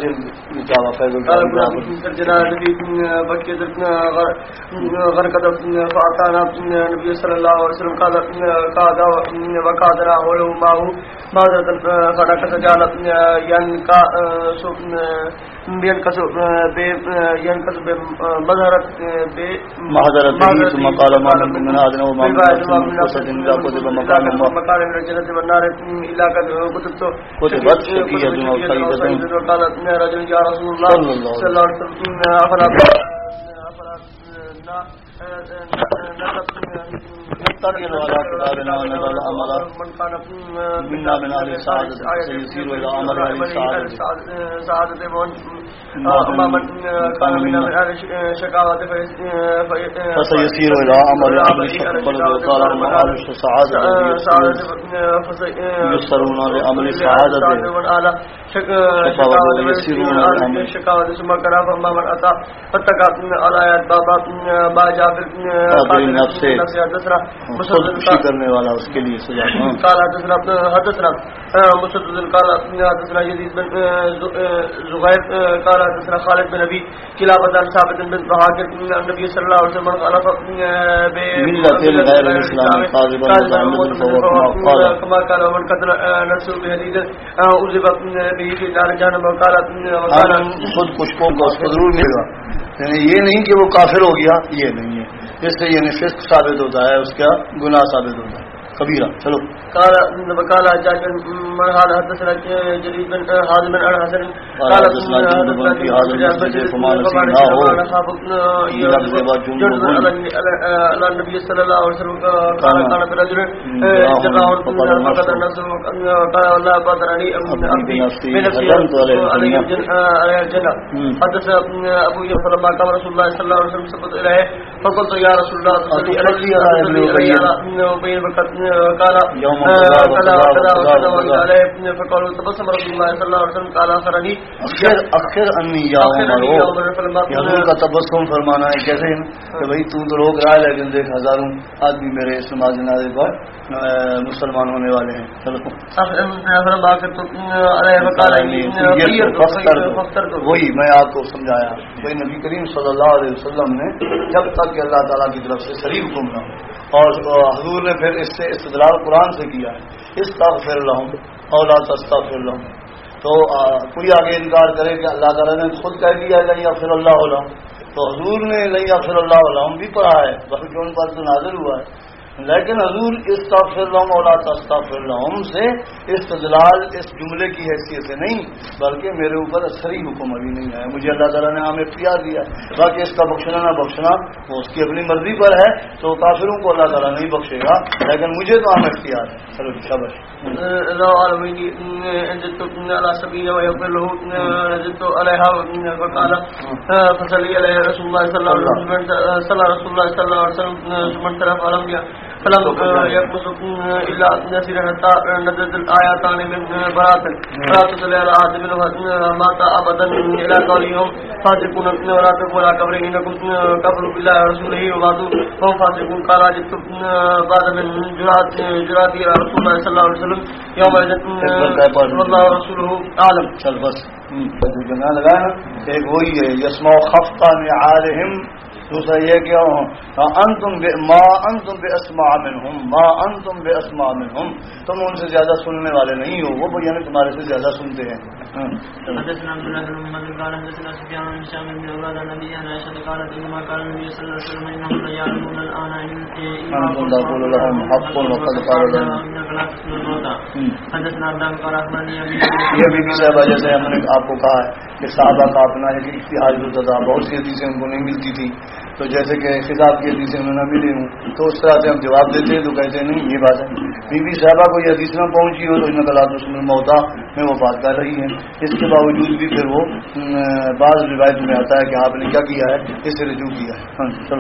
غرقد فأتانا النبي صلى الله عليه وسلم قال قاد وقادنا ولو معه معذرة فنكس جعل ينكا ينكس ينكس بمظهرة بمحضرة ثم قال ما من من هذا وما من وسط إلا كتب مقام مكان من الجنة والنار إلا كتبت كتبت شقية وسعيدة وقال رجل يا رسول الله صلى الله عليه وسلم أفلا نتقل على كتابنا ونرى الأمر منا من أهل السعادة سيسير إلى أمر أهل السعادة وما من كان منا من أهل الشقاوة فسيسير إلى أمر أهل الشقاوة وقال أما أهل السعادة يسرون لأمر السعادة يسيرون لأمر الشقاوة ثم كرا فما من أتى فاتقى الآيات بابا باجا قادر نفس خود خوشی کرنے والا اس کے لیے سزا قال حدثنا حدثنا مسدد قال حدثنا يزيد بن زغير قال حدثنا خالد بن ابي كلابه عن ثابت بن ضحاك النبي صلى الله عليه وسلم قال ملة غير الاسلام قاذبا قال كما قال من قتل نفسه بحديد عذب به في نار جهنم وقال خود کشکوں کو اس کو ضرور ملے گا، یعنی یہ نہیں کہ وہ کافر ہو گیا، یہ نہیں ہے، اس سے یعنی فسق ثابت ہوتا ہے، اس کا گناہ ثابت ہوتا ہے کبیرہ. چلو قال قال حجاج بن مرحال حدثنا جرير بن حازم بن حسن قال حدثنا في هذا المسجد فما نسينا هو على النبي صلى الله عليه وسلم قال كان رجل جزاه فقد الناس قال الله قدرني من عليه الجنة. حدث ابو يوسف لما قام رسول الله صلى الله عليه وسلم سبت اليه فقلت يا رسول الله صلي عليه وبين بكت قال يوم كذا وكذا وكذا فقالوا تبسم رسول الله صلى الله عليه وسلم قال اخرني اخر اخر انی یا عمر حضور کا تبسم فرمانا ہے کیسے کہ بھئی تو تو روک رہا ہے لیکن دیکھ ہزاروں آدمی میرے اس نماز جنازے پر مسلمان ہونے والے ہیں. چلو وہی میں آپ کو سمجھایا بھئی نبی کریم صلی اللہ علیہ وسلم نے جب تک کہ اللہ تعالیٰ کی طرف سے صریح حکم نہ ہو، اور حضور نے پھر اس سے استدلال قرآن سے کیا ہے استغفر لہم او لا تستغفر لہم. تو کوئی آگے انکار کرے کہ اللہ تعالیٰ نے خود کہہ دیا لن یغفر اللہ لہم، تو حضور نے لن یغفر اللہ لہم بھی پڑھا ہے بلکہ ان پر تو نازل ہوا ہے، لیکن حضور استغفر لہم او لا تستغفر لہم سے استدلال اس جملے کی حیثیت سے نہیں بلکہ میرے اوپر صریح حکم ابھی نہیں ہے، مجھے اللہ تعالیٰ نے عام اختیار دیا ہے، باقی اس کا بخشنا نہ بخشنا وہ اس کی اپنی مرضی پر ہے، تو کافروں کو اللہ تعالیٰ نہیں بخشے گا لیکن مجھے تو عام اختیار ہے. چلو شاباش. فلم يقصد الا نسير حتى نزلت الاياتان من برات برات على عاد من مات ابدا الى قولهم فاسقون ولا تقولوا قبر انكم كفروا بالله ورسوله وغادوا هم فاسقون قال جئت بعد من جرات جرات رسول الله صلى الله عليه وسلم يوم والله ورسوله اعلم. چل بس جملہ لگانا ایک وہی ہے یسمع خفقا نعالهم، دوسرا یہ کہ انتم ما انتم باسماء منهم ما انتم باسماء منهم، تم ان سے زیادہ سننے والے نہیں ہو، وہ یعنی تمہارے سے زیادہ سنتے ہیں. حدثنا عبد الله بن محمد قال حدثنا سفيان بن هشام بن عبادة عن أبي عائشة قالت إنما قال النبي صلى الله عليه وسلم إنهم لا يعلمون الآن أنتم تقول لهم حق وقد قال لهم. حدثنا عبد الله قال أخبرني أبي. یہ بھی صاحبہ جیسے ہم نے آپ کو کہا ہے کہ صحابہ کا اپنا ایک اجتہاد ہوتا تھا، بہت سی حدیثیں ان کو نہیں ملتی تھی، تو جیسے کہ خطاب کی حدیثیں انہوں نے ملی ہوں تو اس طرح سے ہم جواب دیتے ہیں تو کہتے ہیں نہیں یہ بات ہے. بی بی صاحبہ کو یہ حدیث نہ پہنچی ہو تو نقلات رسول الموتا میں وہ بات کر رہی ہیں، اس کے باوجود بھی پھر وہ بعض روایت میں آتا ہے کہ آپ نے کیا کیا ہے، اس سے رجوع کیا ہے. ہاں چلو.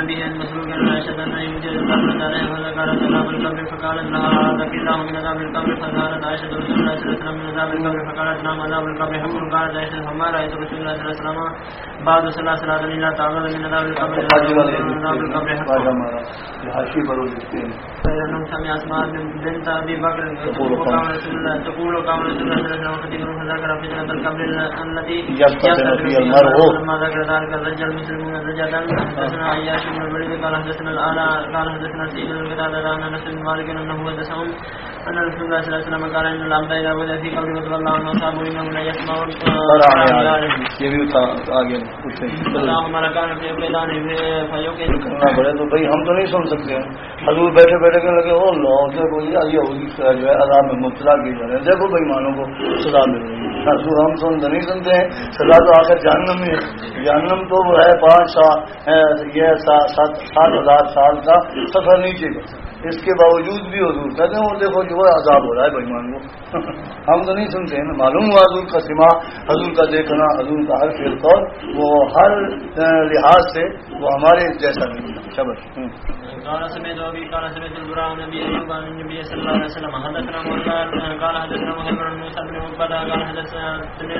ہمارا بعد صلاح صلاح اللہ تعالی من عذاب القبر عذاب القبر حاشی پر لکھتے ہیں فإنهم سمع أسماء بنت أبي بكر تقول قام رسول الله تقول قام رسول الله صلى الله عليه وسلم خطيبه فذكر فتنة القبر التي يفتتن فيها المرء لما ذكر ذلك الرجل المسلمون رجالا. حدثنا عياش بن الوليد قال حدثنا الآلاء قال حدثنا سيد القتادة عن أنس بن مالك أنه حدثهم ان رسول الله صلى الله عليه وسلم قال ان العبد اذا وجد في قبر رسول الله وصحبه انه لا يسمع یہ بھی آگے اللهم لكان في بلاد فيوقظ کرنا پڑے تو بھائی ہم تو نہیں سن سکتے ہیں. حضور بیٹھے بیٹھے کہنے لگے او اللہ دیکھو یہ یہودی جو ہے عذاب میں مبتلا کیے جا رہے ہیں, دیکھو بھائی مانوں کو سزا مل رہی ہے. حضور ہم سن نہیں سنتے ہیں, سزا تو آخر جہنم میں ہے. جہنم تو وہ ہے پانچ سال یہ سات سات ہزار سال کا سفر نیچے کا, اس کے باوجود بھی حضور کہتے ہیں وہ دیکھو جو ہے عذاب ہو رہا ہے بھائی مان کو. ہم تو نہیں سنتے ہیں, معلوم ہوا حضور کا سما, حضور کا دیکھنا, حضور کا ہر فعل قول وہ ہر لحاظ سے وہ ہمارے جیسا نہیں ہے. شبر قال سمعت ابي قال سمعت البراء النبي ايوب عن النبي صلى الله عليه وسلم حدثنا مولى قال حدثنا محمد بن موسى بن عقبه قال حدثنا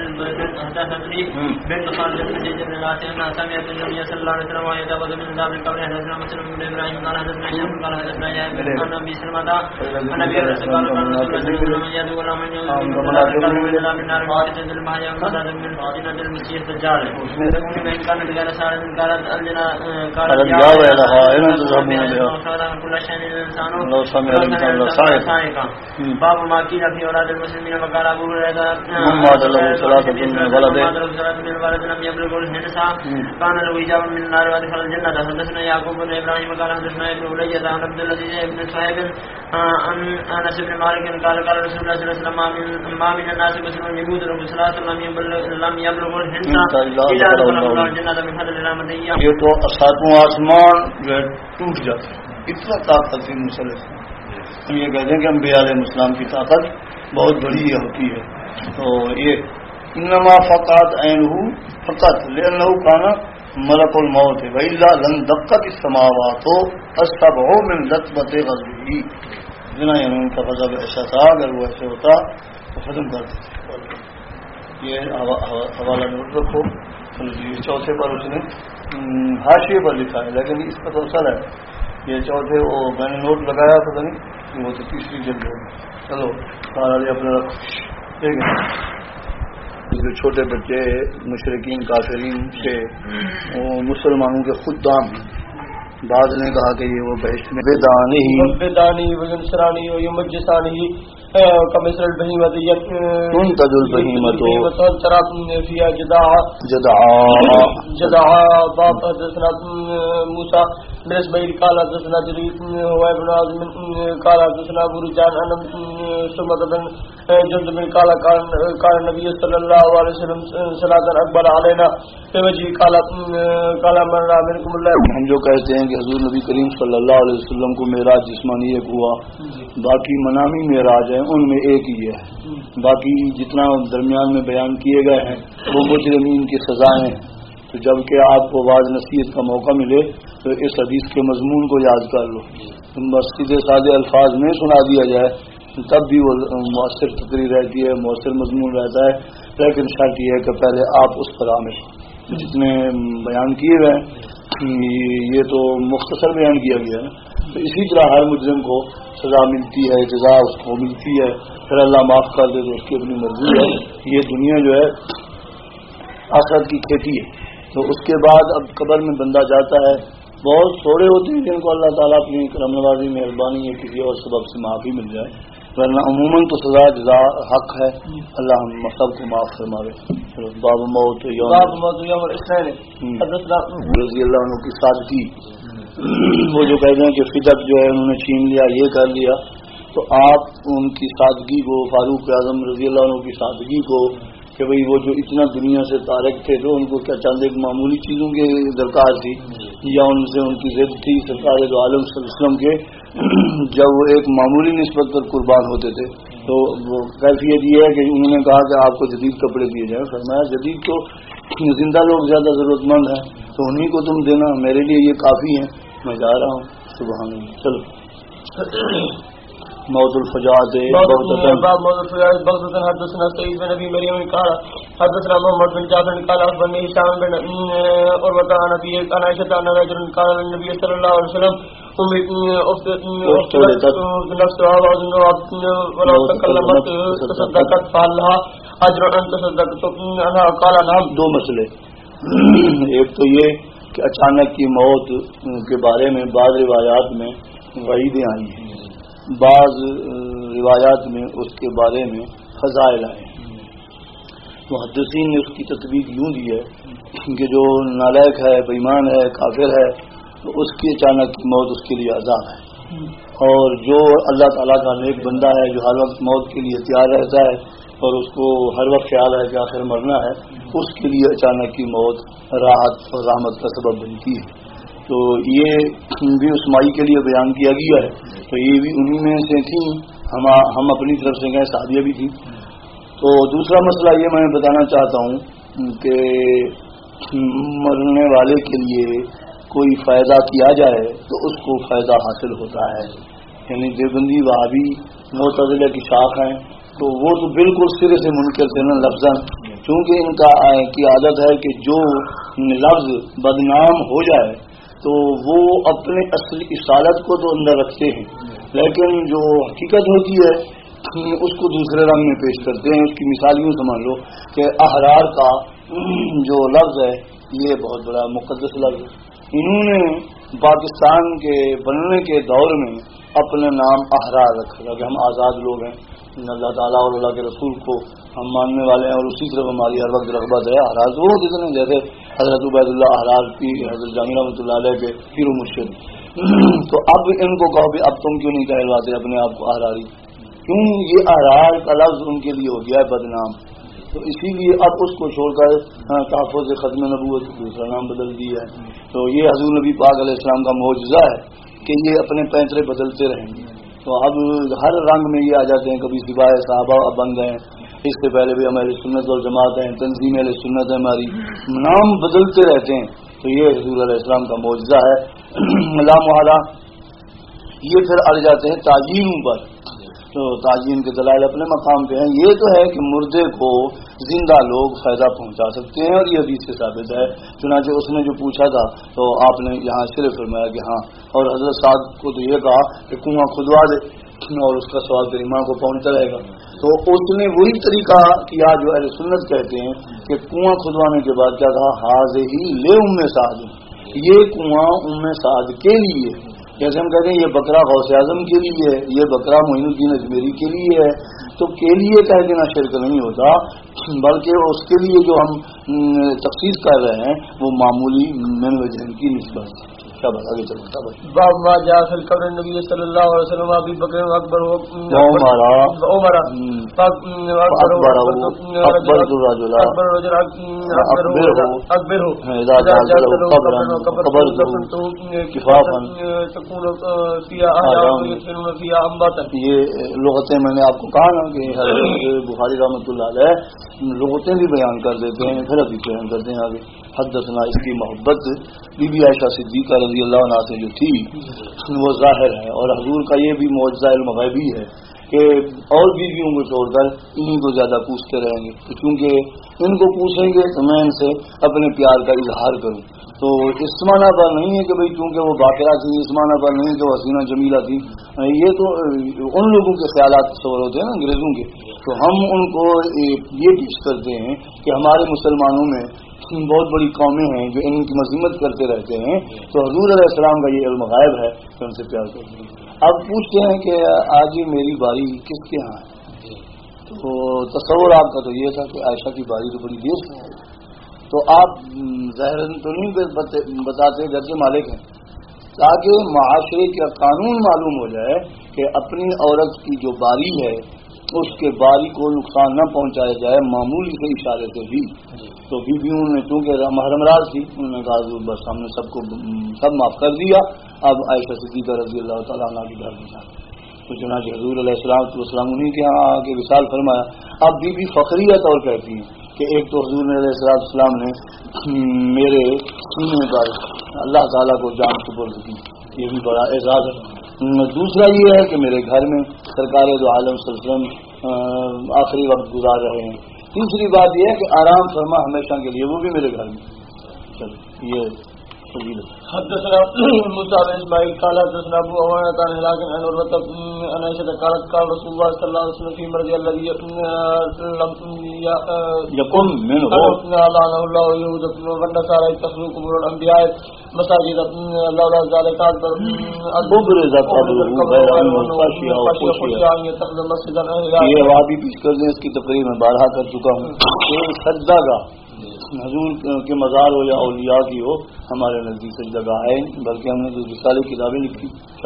حدثني بن خالد بن زيد بن العاصم ان سمعت النبي صلى الله عليه وسلم يتوضا من باب القبر حدثنا مسلم بن ابراهيم قال حدثنا شيخ قال حدثنا يحيى بن ابي سلمة عن ابي هريره قال قال رسول الله صلى الله عليه وسلم يدعو ولا من يؤمن بالله من النار وعدد المحيا وعدد من فتنة المسيح الدجال ومن كان رجال سارة قالت ألنا قالت يا ويلها إن تذهبون كل شيء الإنسان لو سمع الإنسان لصائقا. باب ما قيل في أولاد المسلمين وقال أبو هريرة مما دله ثلاثة من ولد من ولد لم يبلغ النساء كان له إجابة من النار وأدخل الجنة. حدثنا يعقوب بن إبراهيم قال حدثنا ابن أولية عن عبد العزيز بن صهيب عن أنس بن مالك قال قال رسول الله صلى الله عليه وسلم ما من الناس مسلم يموت له صلاة لم يبلغ لم يبلغ النساء إلا دخل الله الجنة بفضل الله مدية. یہ تو ساتواں آسمان جو ہے ٹوٹ جاتا ہے, اتنا طاقت تھی مسلح. ہم یہ کہتے ہیں کہ انبیاء علیہ السلام کی طاقت بہت بڑی ہوتی ہے. تو یہ انما فقط عینہ فقط لأنہ کان ملک الموت ہے وإلا لن دقت السماوات السبع من لطمة غضبه. جنا یعنی ان کا غضب ایسا تھا, اگر وہ ایسے ہوتا تو ختم کر دیتے. یہ حوالہ نوٹ رکھو. چوتھے پر اس نے حاشیے پر لکھا ہے, لیکن اس کا تو اثر ہے. یہ چوتھے وہ میں نے نوٹ لگایا پتہ نہیں وہ تو تیسری جلد ہوگی. چلو سارا اپنے رکھو. ٹھیک ہے, جو چھوٹے بچے مشرکین کافرین سے وہ مسلمانوں کے خدام ہیں. بعض نے کہا کہ یہ وہ بہشت میں بدانی بدانی وجنسرانی و یمجسانی كمثل البهيمة تنتج البهيمة ترى فيها جدعاء جدعاء جدعاء باب حدثنا موسى بن اسماعيل قال حدثنا جرير وابن عاصم قال حدثنا ابو رجال عن سمة بن جند بن قال قال النبي صلى الله عليه وسلم صلاة اكبر علينا بوجه قال قال من رأى منكم الله. ہم جو کہتے ہیں کہ حضور نبی کریم صلی اللہ علیہ وسلم کو معراج جسمانی ایک ہوا, باقی منامی معراج ہے ان میں ایک ہی ہے. باقی جتنا درمیان میں بیان کیے گئے ہیں وہ مجرمین کی سزائیں ہیں. تو جب کہ آپ کو واعظ نصیحت کا موقع ملے تو اس حدیث کے مضمون کو یاد کر لو. بس سیدھے سادے الفاظ میں سنا دیا جائے تب بھی وہ مؤثر تقریر رہتی ہے, مؤثر مضمون رہتا ہے. لیکن شرط یہ ہے کہ پہلے آپ اس پر عامل جتنے بیان کیے گئے یہ تو مختصر بیان کیا گیا ہے. تو اسی طرح ہر مجرم کو سزا ملتی ہے, جزا اس کو ملتی ہے, پھر اللہ معاف کر دے تو اس کی اپنی مرضی ہے. یہ دنیا جو ہے آخرت کی کھیتی ہے. تو اس کے بعد اب قبر میں بندہ جاتا ہے, بہت تھوڑے ہوتے ہیں جن کو اللہ تعالیٰ اپنی کرم نوازی مہربانی یا کسی اور سبب سے معافی مل جائے, ورنہ عموماً تو سزا جزا حق ہے. اللہ ہم سب کو معاف فرماوے. باب موت یوم رضی اللہ عنہ کی سادگی. وہ جو کہتے ہیں کہ فدق جو ہے انہوں نے چھین لیا, یہ کر لیا, تو آپ ان کی سادگی کو, فاروق اعظم رضی اللہ عنہ کی سادگی کو, کہ بھئی وہ جو اتنا دنیا سے تارک تھے تو ان کو کیا چند ایک معمولی چیزوں کی درکار تھی یا ان سے ان کی ضد تھی سرکار دو عالم صلی اللہ علیہ وسلم کے جب وہ ایک معمولی نسبت پر قربان ہوتے تھے تو وہ کیفیت یہ ہے کہ انہوں نے کہا کہ آپ کو جدید کپڑے دیے جائیں. فرمایا جدید تو زندہ لوگ زیادہ ضرورت مند ہیں تو انہیں کو تم دینا, میرے لیے یہ کافی ہے, میں جا رہا ہوں. سبحان اللہ. چلو موت الفجاعت بغضة حدثنا سعيد بن ابي مريم قال حدثنا محمد بن جعفر قال اخبرني هشام بن عروة عن ابي عن عائشة ان رجلا قال للنبي صلى الله عليه وسلم امي افتلت بنفسها ولو تكلمت تصدقت فعلها اجر ان تصدقت عنها قال نعم. دو مسئلے, ایک تو یہ کہ اچانک کی موت کے بارے میں بعض روایات میں وعیدیں آئی ہیں, بعض روایات میں اس کے بارے میں فضائل آئے ہیں. محدثین نے اس کی تطبیق یوں دی ہے کہ جو نالائق ہے، بےایمان ہے، کافر ہے، تو اس کی اچانک موت اس کے لیے عذاب ہے. اور جو اللہ تعالیٰ کا نیک بندہ ہے، جو ہر وقت موت کے لیے تیار رہتا ہے اور اس کو ہر وقت خیال ہے کہ آخر مرنا ہے، اس کے لیے اچانک کی موت راحت اور رحمت کا سبب بنتی ہے. تو یہ بھی اس مائی کے لیے بیان کیا گیا ہے. تو یہ بھی انہی میں سے تھیں. ہم ہم اپنی طرف سے گئے، صحابیہ بھی تھیں. تو دوسرا مسئلہ یہ میں بتانا چاہتا ہوں کہ مرنے والے کے لیے کوئی فائدہ کیا جائے تو اس کو فائدہ حاصل ہوتا ہے. یعنی دیوبندی وہابی معتزلہ کی شاخ ہیں، تو وہ تو بالکل سرے سے منکر تھے نا لفظاً، کیونکہ ان کا کی عادت ہے کہ جو لفظ بدنام ہو جائے تو وہ اپنے اصلی اصالت کو تو اندر رکھتے ہیں، لیکن جو حقیقت ہوتی ہے اس کو دوسرے رنگ میں پیش کرتے ہیں. اس کی مثال یوں سمجھ لو کہ احرار کا جو لفظ ہے یہ بہت بڑا مقدس لفظ ہے. انہوں نے پاکستان کے بننے کے دور میں اپنا نام احرار رکھا تھا کہ ہم آزاد لوگ ہیں، اللہ تعالیٰ اور اللہ کے رسول کو ہم ماننے والے ہیں، اور اسی طرف ہماری ہر وقت رغبت ہے. احرار تو وہ جتنے جیسے حضرت عبید اللہ احرار کی، حضرت جامی رحمۃ اللہ علیہ کے پیر و مرشد. تو اب ان کو کہو بھی اب تم کیوں نہیں کہلواتے اپنے آپ کو احراری؟ کیوں یہ احرار کا لفظ ان کے لیے ہو گیا ہے بدنام. تو اسی لیے اب اس کو چھوڑ کر تحفظ ختم نبوت دوسرا نام بدل دیا ہے. تو یہ حضور نبی پاک علیہ السلام کا معجزہ ہے کہ یہ اپنے پینترے بدلتے رہیں گے. تو اب ہر رنگ میں یہ آ جاتے ہیں. کبھی سپاہ صحابہ اب بن گئے ہیں، اس سے پہلے بھی ہماری سنت اور جماعت ہیں، تنظیم اہل سنت ہے ہماری، نام بدلتے رہتے ہیں. تو یہ حضور علیہ السلام کا معجزہ ہے. لا محالہ یہ پھر اڑ جاتے ہیں تعیین پر. تو تعین کے دلائل اپنے مقام پہ ہیں. یہ تو ہے کہ مردے کو زندہ لوگ فائدہ پہنچا سکتے ہیں، اور یہ حدیث سے ثابت ہے. چنانچہ اس نے جو پوچھا تھا تو آپ نے یہاں صرف فرمایا کہ ہاں، اور حضرت صاحب کو تو یہ کہا کہ کنواں کھدوا دے اور اس کا سوال تیری ماں کو پہنچتا رہے گا. تو اس نے وہی طریقہ کیا جو اہل سنت کہتے ہیں کہ کنواں کھدوانے کے بعد کیا کہا، حاضی لے ام سعد، یہ کنواں ام سعد کے لیے. جیسے ہم کہتے ہیں یہ بکرا غوث اعظم کے لیے ہے، یہ بکرا معین الدین اجمیری کے لیے ہے. تو کے لیے کہہ دینا شرک نہیں ہوتا، بلکہ اس کے لیے جو ہم تفسیر کر رہے ہیں وہ معمولی من وجہ کی نسبت. کیا بتا آگے چلتا باب ما جاء في القبر النبي صلى الله عليه وسلم ابي بکر اکبر عمر عمر اکبر اکبر الرجل اکبر الرجل اکبر اذا جعل قبرا قبر كفافا تكون فيها احياء ويدفنون فيها امواتا. یہ لغتیں میں نے آپ کو کہا نا کہ بخاری رحمۃ اللہ علیہ لغتیں بھی بیان کر دیتے ہیں، پھر ابھی بیان کرتے ہیں آگے. حدثنا اس کی محبت بی بی عائشہ صدیقہ رضی اللہ عنہا سے جو تھی وہ ظاہر ہے، اور حضور کا یہ بھی معجزہ علم غیبی ہے کہ اور بیویوں کو چھوڑ کر انہیں کو زیادہ پوچھتے رہیں گے. کیونکہ ان کو پوچھیں گے تو میں ان سے اپنے پیار کا اظہار کروں. تو اس معنی پر نہیں ہے کہ بھئی چونکہ وہ باقرہ تھی، اس معنی پر نہیں کہ وہ حسینہ جمیلہ تھی. یہ تو ان لوگوں کے خیالات تصور ہوتے ہیں نا انگریزوں کے. تو ہم ان کو یہ پیش کرتے ہیں کہ ہمارے مسلمانوں میں بہت بڑی قومیں ہیں جو ان کی مذمت کرتے رہتے ہیں. تو حضور علیہ السلام کا یہ علم غائب ہے کہ ان سے پیار کرتے ہیں. اب پوچھتے ہیں کہ آج یہ میری باری کس کے ہاں ہے؟ تو تصور آپ کا تو یہ تھا کہ عائشہ کی باری تو بڑی دیر سے ہے. تو آپ ظاہر تو نہیں بتاتے گھر کے مالک ہیں، تاکہ معاشرے کا قانون معلوم ہو جائے کہ اپنی عورت کی جو باری ہے اس کے باری کو نقصان نہ پہنچایا جائے معمولی سے اشارے سے بھی. تو بیویوں نے چونکہ محرم راز تھی انہوں نے کہا بس ہم نے سب کو سب معاف کر دیا، اب عائشہ صدیقہ رضی اللہ تعالیٰ عنہ کی گھر میں جا. تو چنانچہ حضور علیہ السلام والسلام انہیں کے یہاں آ کے وصال فرمایا. اب بی بی فخریہ طور کہتی ہیں کہ ایک تو حضور علیہ السلام نے میرے سینے پر اللہ تعالیٰ کو جان سپرد کی، یہ بھی بڑا اعزاز ہے. دوسرا یہ ہے کہ میرے گھر میں سرکار دو عالم صلی اللہ علیہ وسلم آخری وقت گزار رہے ہیں. تیسری بات یہ ہے کہ آرام فرما ہمیشہ کے لیے، وہ بھی میرے گھر میں. چلو یہ حدثنا موسى بن اسماعيل قال حدثنا ابو عوانة عن هلاك عن عروة عن عائشة قالت قال رسول الله صلى الله عليه وسلم في مرض الذي يقم منه لعنه الله يهود والنصارى يتخذوا قبور الانبياء مساجد لولا ذلك اكبر ابرز قبره غير انه خشيع وخشيع ان يتخذ مسجدا. یہ وادی پیش کر دیں، اس کی تقریر میں بارہا کر چکا ہوں کہ سجدہ گاہ حضور کے مزار ہو یا اولیاء کی ہو، ہمارے نزدیک سجدہ گاہ ہے، بلکہ ہم نے جو رسالے کتابیں لکھی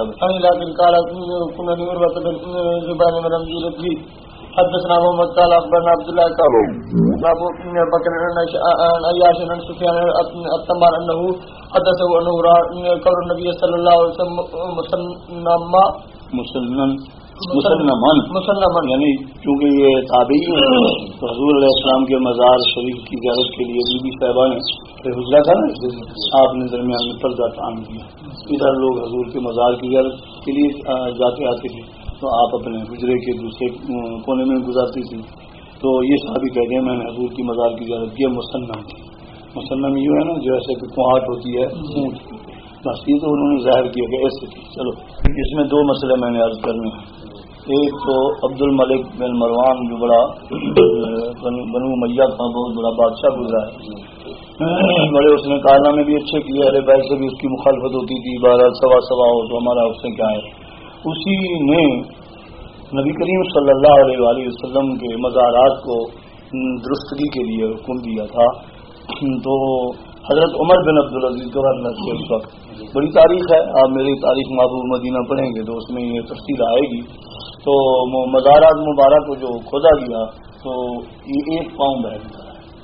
حدثنا محمد قال اخبرنا عبد الله قال ابو بكر بن عياش بن سفيان التمار انه حدثه انه راى قبر النبي صلى الله عليه وسلم مسنما مسلمان مسلمان مسلمان یعنی چونکہ یہ تابعی ہیں تو حضور علیہ السلام کے مزار شریف کی زیارت کے لیے بی بی صاحبہ نے حجرہ تھا نا، آپ نے درمیان میں پردہ تان کیا، ادھر لوگ حضور کے مزار کی زیارت کے لیے جاتے آتے تھے تو آپ اپنے حجرے کے دوسرے کونے میں گزارتی تھی. تو یہ صحابی کہتے ہیں میں نے حضور کی مزار کی زیارت کی. مسنم تھی، مسنم یہ ہے نا جیسے کہ کوہاٹ ہوتی ہے اونٹ کی، بس یہ تو انہوں نے ظاہر کیا کہ ایسے تھی. چلو اس میں دو مسئلے میں نے عرض کرنے ہیں. ایک تو عبد الملک بن مروان جو بڑا بنو امیہ کا بہت بڑا بادشاہ گزرا ہے، بڑے اس نے کارنامے بھی اچھے کیے، اہل بیت سے بھی اس کی مخالفت ہوتی تھی، بارہ سوا سوا ہو تو ہمارا اس سے کیا ہے. اسی نے نبی کریم صلی اللہ علیہ وآلہ وسلم کے مزارات کو درستگی کے لیے حکم دیا تھا. تو حضرت عمر بن عبدالعزیز گورنر سے اس وقت بڑی تاریخ ہے، آپ میری تاریخ معبود مدینہ پڑھیں گے تو اس میں یہ تفصیل آئے گی. تو مزارات مبارک کو جو کھودا گیا تو یہ ایک پاؤں بہ گیا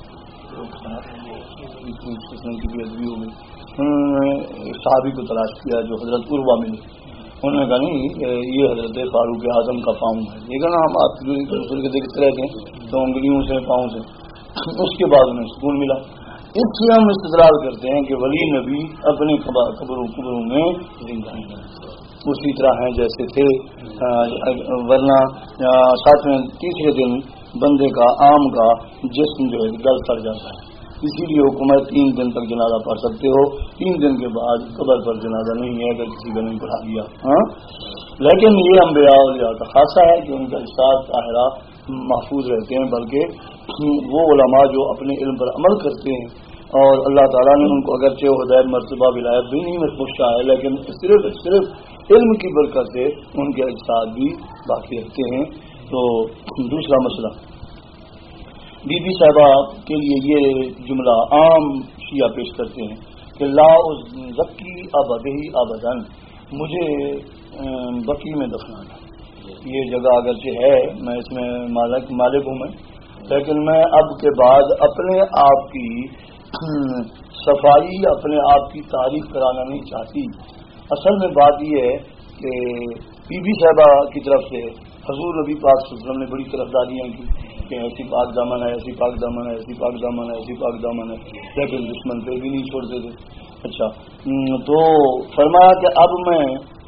ہے. صحابی کو تلاش کیا جو حضرت عروہ ملے، انہوں نے کہا نہیں یہ حضرت فاروق اعظم کا پاؤں ہے. یہ کہنا ہم آپ دوسرے کے دیکھتے رہتے ہیں تو انگلیوں سے پاؤں سے. اس کے بعد انہیں سکون ملا. اس سے ہم استدلال کرتے ہیں کہ ولی نبی اپنے قبروں قبروں میں زندہ ہیں، اسی طرح ہیں جیسے تھے، ورنہ ساتویں تیسرے دن بندے کا عام کا جسم جو ہے گل سڑ جاتا ہے. اسی لیے حکومت تین دن تک جنازہ پڑھ سکتے ہو، تین دن کے بعد قبر پر جنازہ نہیں ہے اگر کسی کو نہیں پڑھا دیا. ہاں لیکن یہ انبیاء اولیاء کا خاصہ ہے کہ ان کا اجساد طاہرہ محفوظ رہتے ہیں، بلکہ وہ علماء جو اپنے علم پر عمل کرتے ہیں اور اللہ تعالیٰ نے ان کو اگرچہ ہدایت مرتبہ ولایت بھی نہیں بخشا ہے لیکن صرف صرف علم کی برکت سے ان کے اجساد بھی باقی رکھتے ہیں. تو دوسرا مسئلہ بی بی صاحبہ کے لیے یہ جملہ عام شیعہ پیش کرتے ہیں کہ لا ذکی ابدی ابدن، مجھے بقی میں دفنانا. یہ جگہ اگرچہ ہے، میں اس میں مالک مالک ہوں میں، لیکن میں اب کے بعد اپنے آپ کی صفائی اپنے آپ کی تعریف کرانا نہیں چاہتی. اصل میں بات یہ ہے کہ بی بی صاحبہ کی طرف سے حضور نبی پاک صلی اللہ علیہ وسلم نے بڑی طرفداریاں کی کہ ایسی پاک دامن ہے، ایسی پاک دامن ہے، ایسی پاک دامن ہے، ایسی پاک دامن ہے، لیکن دشمن پہ بھی نہیں چھوڑتے تھے. اچھا تو فرمایا کہ اب میں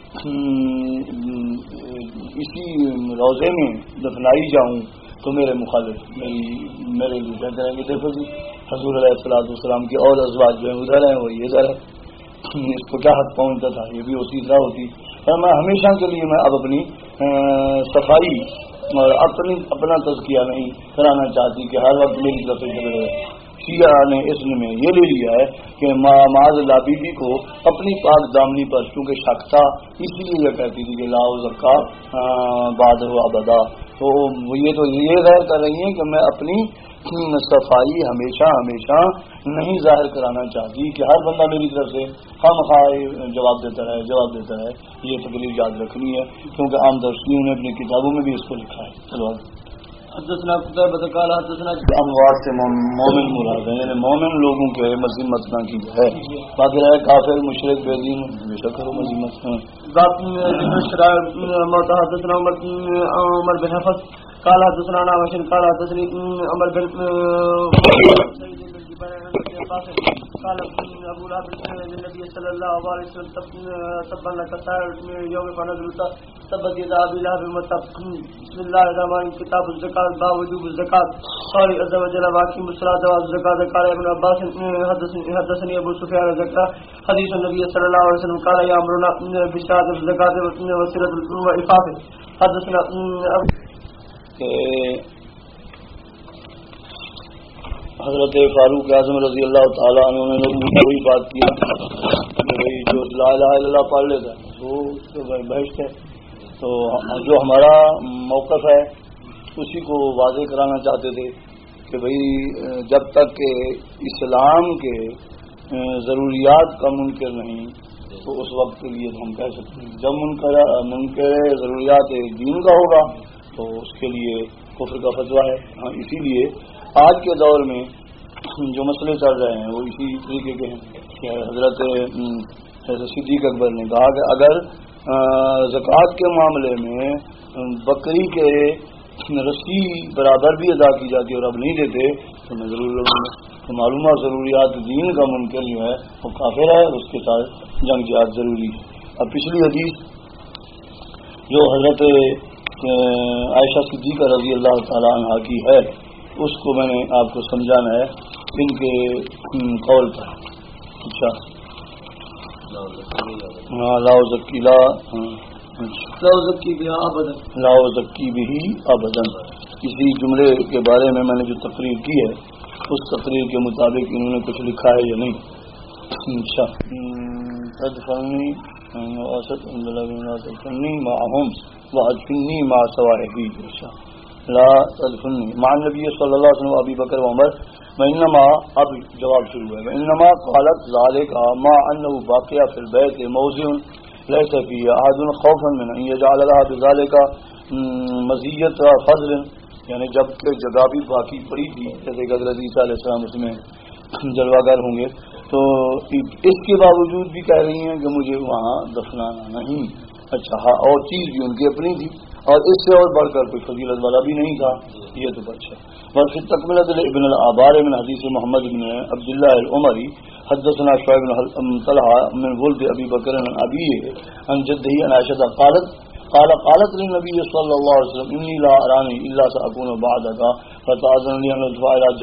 اسی روزے میں دفنائی جاؤں تو میرے مخالف میری میرے لیے کہتے ہیں کہ دیکھو جی حضور علیہ الصلوۃ والسلام کی اور ازواج جو ہیں ادھر ہیں وہ یہ ادھر ہے، اس کو کیا حق پہنچتا تھا، یہ بھی اسی طرح ہوتی. میں ہمیشہ کے لیے میں اب اپنی صفائی اور اپنی اپنا تزکیہ نہیں کرانا چاہتی کہ ہر وقت میری طرف سے چلے رہے. شیعہ نے اس میں یہ لے لیا ہے کہ معاذ اللہ بی بی کو اپنی پاک دامنی پر چونکہ شک تھا اس لیے یہ کہتی تھی کہ لا زکا بعد ہوا بدا. تو یہ تو یہ ظاہر کر رہی ہیں کہ میں اپنی صفائی ہمیشہ ہمیشہ نہیں ظاہر کرانا چاہتی کہ ہر بندہ میری طرف سے خام خواہ جواب دیتا رہے جواب دیتا رہے. یہ تقریر یاد رکھنی ہے کیونکہ عام درسیوں نے اپنی کتابوں میں بھی اس کو لکھا ہے. چلو حدثنا قتيبة قال حدثنا اموات سے مومن مراد ہے، یعنی مومن لوگوں کے مذمت نہ کی ہے. باقی رہے کافر مشرک بے دین بے شک کرو مذمت. ذات حدثنا عمر بن حفص قال حدثنا نعمش قال حدثني عمر بن عباس قال ابو لهب للنبي صلى الله عليه وسلم تبا لك سائر يوم فنزلت تبت يدا ابي لهب وتب بسم الله الرحمن الرحيم كتاب الزكاة باب وجوب الزكاة قال عز وجل واقيم الصلاة والزكاة قال ابن عباس حدثني حدثني ابو سفيان ذكر حديث النبي صلى الله عليه وسلم قال يا امرنا بشهادة الزكاة وسيرة الوفاة حدثنا حضرت فاروق اعظم رضی اللہ تعالیٰ عنہ نے وہی بات کی کہ بھائی جو لا الہ الا اللہ پڑھ لیتا ہے وہ بہشت ہے. تو جو ہمارا موقف ہے اسی کو واضح کرانا چاہتے تھے کہ بھائی جب تک کہ اسلام کے ضروریات کا منکر نہیں تو اس وقت کے لیے ہم کہہ سکتے ہیں. جب منکر منکر ضروریات دین کا ہوگا تو اس کے لیے کفر کا فتویٰ ہے. ہاں اسی لیے آج کے دور میں جو مسئلے چل رہے ہیں وہ اسی طریقے کے ہیں کہ حضرت صدیق اکبر نے کہا کہ اگر زکوٰۃ کے معاملے میں بکری کے رسی برابر بھی ادا کی جاتی اور اب نہیں دیتے تو میں ضرور لوں تو معلومہ ضروریات دین کا منکر جو ہے وہ کافر ہے, اس کے ساتھ جنگ جہاد ضروری ہے. اب پچھلی حدیث جو حضرت عائشہ صدیقہ رضی اللہ تعالیٰ عنہ کی ہے اس کو میں نے آپ کو سمجھانا ہے ان کے قول پر. اچھا لا زکی لا لا زکی بھی ابدا لا زکی بھی ابدا اسی جملے کے بارے میں میں نے جو تقریر کی ہے اس تقریر کے مطابق انہوں نے کچھ لکھا ہے یا نہیں. اچھا تدفنی اوسط تدفنی معهم واجفنی مع سواحبی. اچھا لا تدفنی مع النبی صلی اللہ علیہ وسلم ابی بکر و عمر وانما اب جواب شروع ہے وانما قالت ذلك ما انه باقی فی البیت موضع ليس فيه احد خوفا من ان يجعل لها بذلك مزیت فضل, یعنی جب کہ جگہ بھی باقی پڑی تھی جیسے کہ حضرت عیسیٰ علیہ السلام اس میں جلوہ گر ہوں گے تو اس کے باوجود بھی کہہ رہی ہیں کہ مجھے وہاں دفنانا نہیں. اچھا ہاں اور چیز بھی ان کی اپنی تھی اور اس سے اور بڑھ کر کوئی فضیلت والا بھی نہیں تھا. یہ تو اچھا بس پھر تکملۃ ابن العبار من حدیث محمد بن عبداللہ العمری حدثنا شعیب بن طلحہ من ولد ابی بکر عن ابیہ عن جدہ عن عائشہ قالت قال قالت للنبي صلى الله عليه وسلم اني لا اراني الا ساكون بعدك فتاذن لي ان ادفع الى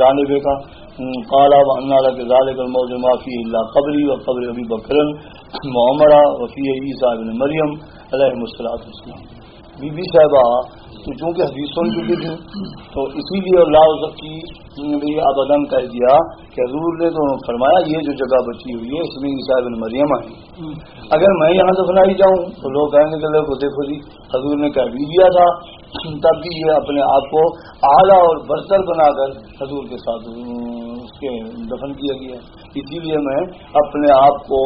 جانبك قال وان لك ذلك الموضع ما فيه الا قبري وقبر ابي بكر وعمر وفيه عيسى ابن مريم علیہ الصلوۃ والسلام. بی بی صاحبہ تو چونکہ حدیث سن چکی تھی تو اسی لیے اللہ زکی نے ابدن کہہ دیا کہ حضور نے تو فرمایا یہ جو جگہ بچی ہوئی ہے اس میں عیسیٰ ابن مریم آئی. اگر میں یہاں دفنائی جاؤں تو لوگ کہیں گے کہ لوگ دیکھو جی حضور نے کہہ بھی دیا تھا تب بھی یہ اپنے آپ کو اعلیٰ اور برتر بنا کر حضور کے ساتھ اس کے دفن کیا گیا. اسی لیے میں اپنے آپ کو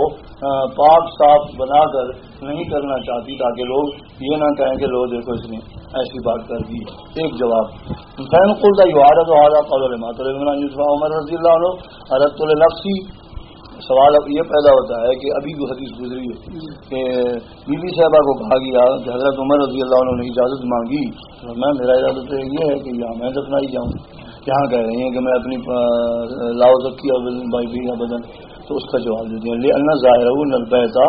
پاک صاف بنا کر نہیں کرنا چاہتی تاکہ لوگ یہ نہ کہیں کہ لوگ دیکھو اس نے ایسی بات کر دی. ایک جواب فین قلتا یعارض هذا قول المعتر بن عمر رضی اللہ عنہ اردت لنفسی. سوال اب یہ پیدا ہوتا ہے کہ ابھی جو حدیث گزری ہے کہ بی بی صاحبہ کو کہا گیا کہ حضرت عمر رضی اللہ عنہ نے اجازت مانگی تو میں میرا اجازت یہ ہے کہ یہاں میں دفنائی جاؤں. یہاں کہہ رہی ہیں کہ میں اپنی لاؤ زکی بائی بھی بدن تو اس کا جواب دے دیا لأن ظاہرہ البیت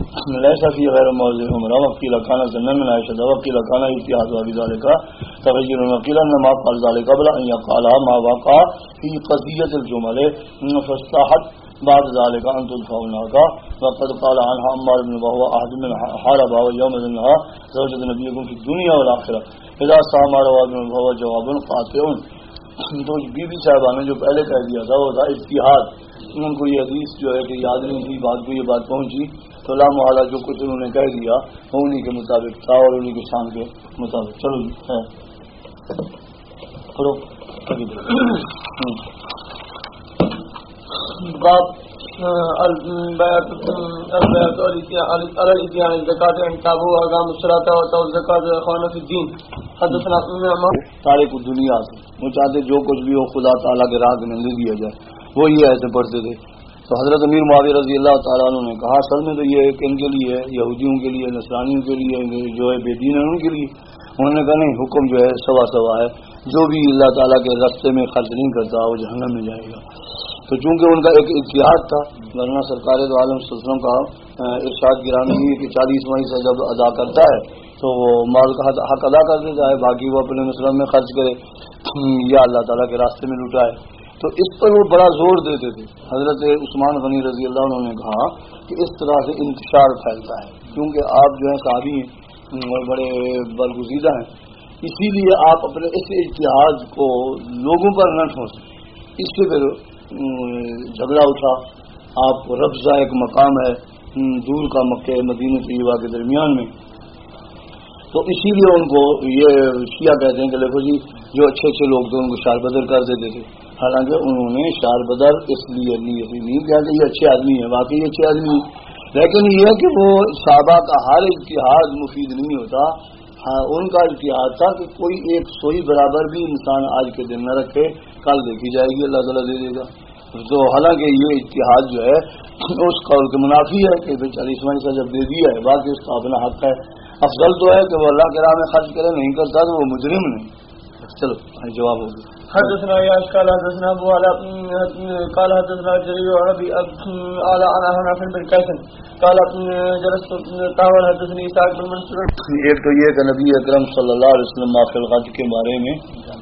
لیس فی غیر موضع عمرہ وقیل کان ظنا من عائشہ وقیل کان اتحاد بذلک تغیر وقیل انما قال ذلك قبل ان يقال ما وقع في قضیۃ الجمل فاستحت بعد ذلك ان تدفعونها وقد قال عنها عمار بن وهو احد من حارب ويوم ذنها زوجة نبيكم في الدنيا والآخرة اذا سام رواد من وهو جواب قاطع. تو بی بی صاحبہ نے جو پہلے کہہ دیا تھا وہ تھا اتحاد. ان کو یہ حدیث جو ہے کہ یاد نہیں تھی بات کو یہ بات پہنچی تو لا محالہ جو کچھ انہوں نے کہہ دیا وہ انہی کے مطابق تھا اور انہی کے شان کے مطابق. چلو جی کرو باب البيات البيات على الاتيان الزكاة انتابوا اقام الصلاة واتوا الزكاة اخوانا في الدين. حدثنا تارک دنیا سے وہ چاہتے جو کچھ بھی ہو خدا تعالیٰ کے راہ میں لے دیا جائے وہ یہ ایسے پڑھتے تھے. تو حضرت امیر معاویہ رضی اللہ تعالیٰ عنہ نے کہا اصل میں تو یہ کہ ان کے لیے یہودیوں کے لیے نصرانیوں کے لیے جو ہے بے دین ہے ان کے لیے. انہوں نے کہا نہیں حکم جو ہے سوا سوا ہے جو بھی اللہ تعالیٰ کے راستے میں خرچ نہیں کرتا وہ جہنم میں جائے گا. تو چونکہ ان کا ایک اتحاد تھا، ورنہ سرکار دو عالم صلی اللہ علیہ وسلم کا ارشاد گرامی ہے کہ چالیس ماہ سے جب ادا کرتا ہے تو وہ مال کا حق ادا کر دیتا ہے، باقی وہ اپنے مسلم میں خرچ کرے یا اللہ تعالیٰ کے راستے میں لٹائے. تو اس پر وہ بڑا زور دیتے تھے. حضرت عثمان غنی رضی اللہ عنہ نے کہا کہ اس طرح سے انتشار پھیلتا ہے، کیونکہ آپ جو ہیں صحابی ہیں اور بڑے برگزیدہ ہیں، اسی لیے آپ اپنے اس اتحاد کو لوگوں پر نہ ٹھوسیں. اس سے پھر جھگڑا اٹھا. آپ کو ربضہ ایک مقام ہے دور کا مکہ مدینہ طیبہ کے درمیان میں، تو اسی لیے ان کو یہ شیعہ کہتے ہیں کہ دیکھو جی جو اچھے اچھے لوگ تھے ان کو شار بدر کر دیتے تھے. حالانکہ انہوں نے شار بدر اس لیے نہیں کیا کہ یہ اچھے آدمی ہیں، واقعی اچھے آدمی ہیں، لیکن یہ کہ وہ صحابہ کا ہر اتحاد مفید نہیں ہوتا. ہاں ان کا اتحاد تھا کہ کوئی ایک سوئی برابر بھی انسان آج کے دن نہ رکھے، کل دیکھی جائے گی اللہ تعالیٰ دے دے گا. تو حالانکہ یہ اتحاد جو ہے اس قول کے منافی ہے کہ چالیسواں حصہ جب دے دیا ہے، باقی اس کا اپنا حق ہے. افضل تو ہے کہ وہ اللہ کے راہ میں خرچ کرے، نہیں کرتا تو وہ مجرم نہیں. چلو جواب ہو گیا. حدثنا ياش قال حدثنا ابو على قال حدثنا جرير وابي على على هنا في الكاسن قال جلست طاول حدثني اسحاق بن منصور. ایک تو یہ کہ نبی اکرم صلی اللہ علیہ وسلم ما فی الغد کے بارے میں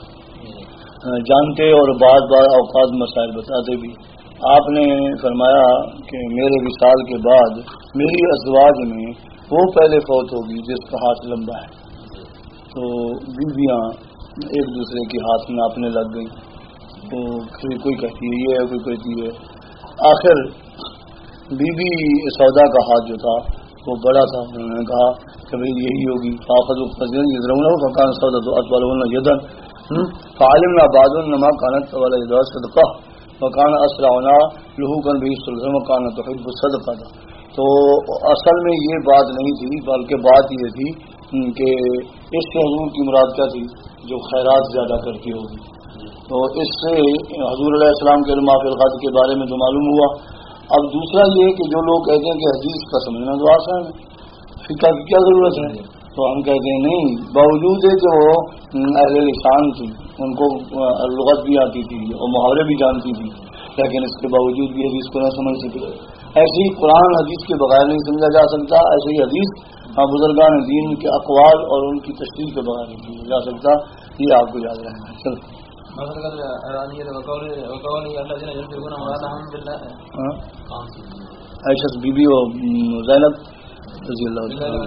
جانتے اور بعض بعض اوقات مسائل بتاتے بھی. آپ نے فرمایا کہ میرے وصال کے بعد میری ازواج میں وہ پہلے فوت ہوگی جس کا ہاتھ لمبا ہے. تو بیویاں ایک دوسرے کے ہاتھ ناپنے لگ گئی. تو کوئی کہتی ہے یہ ہے، کوئی کہتی ہے. آخر بی بی سودا کا ہاتھ جو تھا وہ بڑا تھا. انہوں نے کہا کہ بھئی یہی ہوگی. فاخذ یضربونه فكان سودة اطولهن يدا فعلمنا بعض انما كانت ولا يدرس صدقه وكان اسرعنا لهوكا به سلسله وكان تحب الصدقه. تو اصل میں یہ بات نہیں تھی، بلکہ بات یہ تھی کہ اس سے حضور کی مراد کیا تھی؟ جو خیرات زیادہ کرتی ہوگی. تو اس سے حضور علیہ السلام کے علماء فی الغد کے بارے میں جو معلوم ہوا. اب دوسرا یہ کہ جو لوگ کہتے ہیں کہ حدیث کا سمجھنا تو آسان ہے، فقہ کی کیا ضرورت ہے؟ تو ہم کہتے ہیں نہیں، باوجود ہے کہ وہ اہل لسان تھی، ان کو لغت بھی آتی تھی اور محاورے بھی جانتی تھی، لیکن اس کے باوجود بھی حدیث کو نہ سمجھ سکے. ایسے ہی قرآن حدیث کے بغیر نہیں سمجھا جا سکتا، ایسے ہی حدیث بزرگان دین کے اقوال اور ان کی تشریح کے بغیر نہیں سمجھا جا سکتا. یہ آپ کو یاد رہنا. چلو عائشہ بی بی و زینب رضی اللہ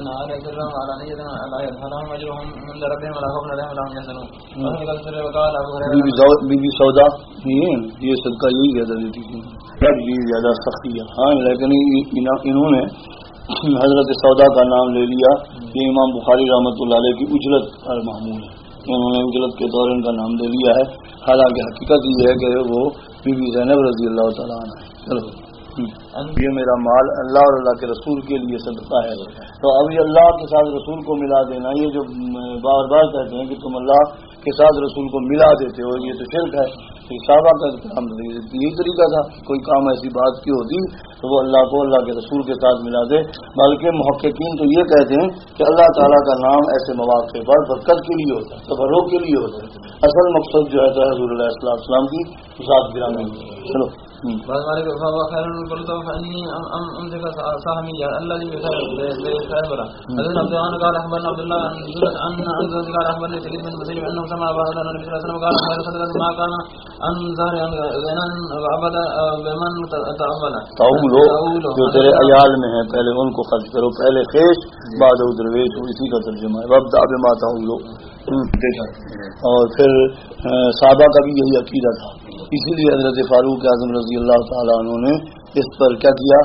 بی بی سودا یہ صدقہ یہی زیادہ دیتی تھی، زیادہ سختی ہے. ہاں لیکن انہوں نے حضرت سودا کا نام لے لیا. یہ امام بخاری رحمۃ اللہ علیہ کی اجلت پر معمول ہے، انہوں نے اجلت کے دور ان کا نام دے لیا ہے، حالانکہ حقیقت یہ ہے کہ وہ بی بی زینب رضی اللہ تعالیٰ عنہ ہے. چلو یہ میرا مال اللہ اور اللہ کے رسول کے لیے صدقہ ہے. تو اب یہ اللہ کے ساتھ رسول کو ملا دینا، یہ جو بار بار کہتے ہیں کہ تم اللہ کے ساتھ رسول کو ملا دیتے ہو، یہ تو شرک ہے. صحابہ کا کام یہی طریقہ تھا، کوئی کام ایسی بات کی ہوتی تو وہ اللہ کو اللہ کے رسول کے ساتھ ملا دے. بلکہ محققین تو یہ کہتے ہیں کہ اللہ تعالیٰ کا نام ایسے مواقع پر برکت کے لیے ہوتا ہے، تبرک کے لیے ہوتا ہے. اصل مقصد جو ہے تو حضور علیہ السلام کی ذات گرامی. چلو فهو خير قلت فاني امسك سهمي الذي بخير. حضرت عبد الله قال اخبرنا عبد الله ان ان قال اخبرني سيد بن مسيب انه سمع بعض النبي صلى الله عليه وسلم قال خير صدقه ما كان ان ظهر غنى وعبد بمن تعول تعول جو تیرے عیال میں ہیں پہلے ان کو خرچ کرو، پہلے خیش بعد درویش. اسی کا ترجمہ ہے وابدأ بما تعول. اور پھر صحابہ کا بھی یہی عقیدہ تھا، اسی لیے حضرت فاروق اعظم رضی اللہ تعالیٰ عنہ نے اس پر کیا کیا،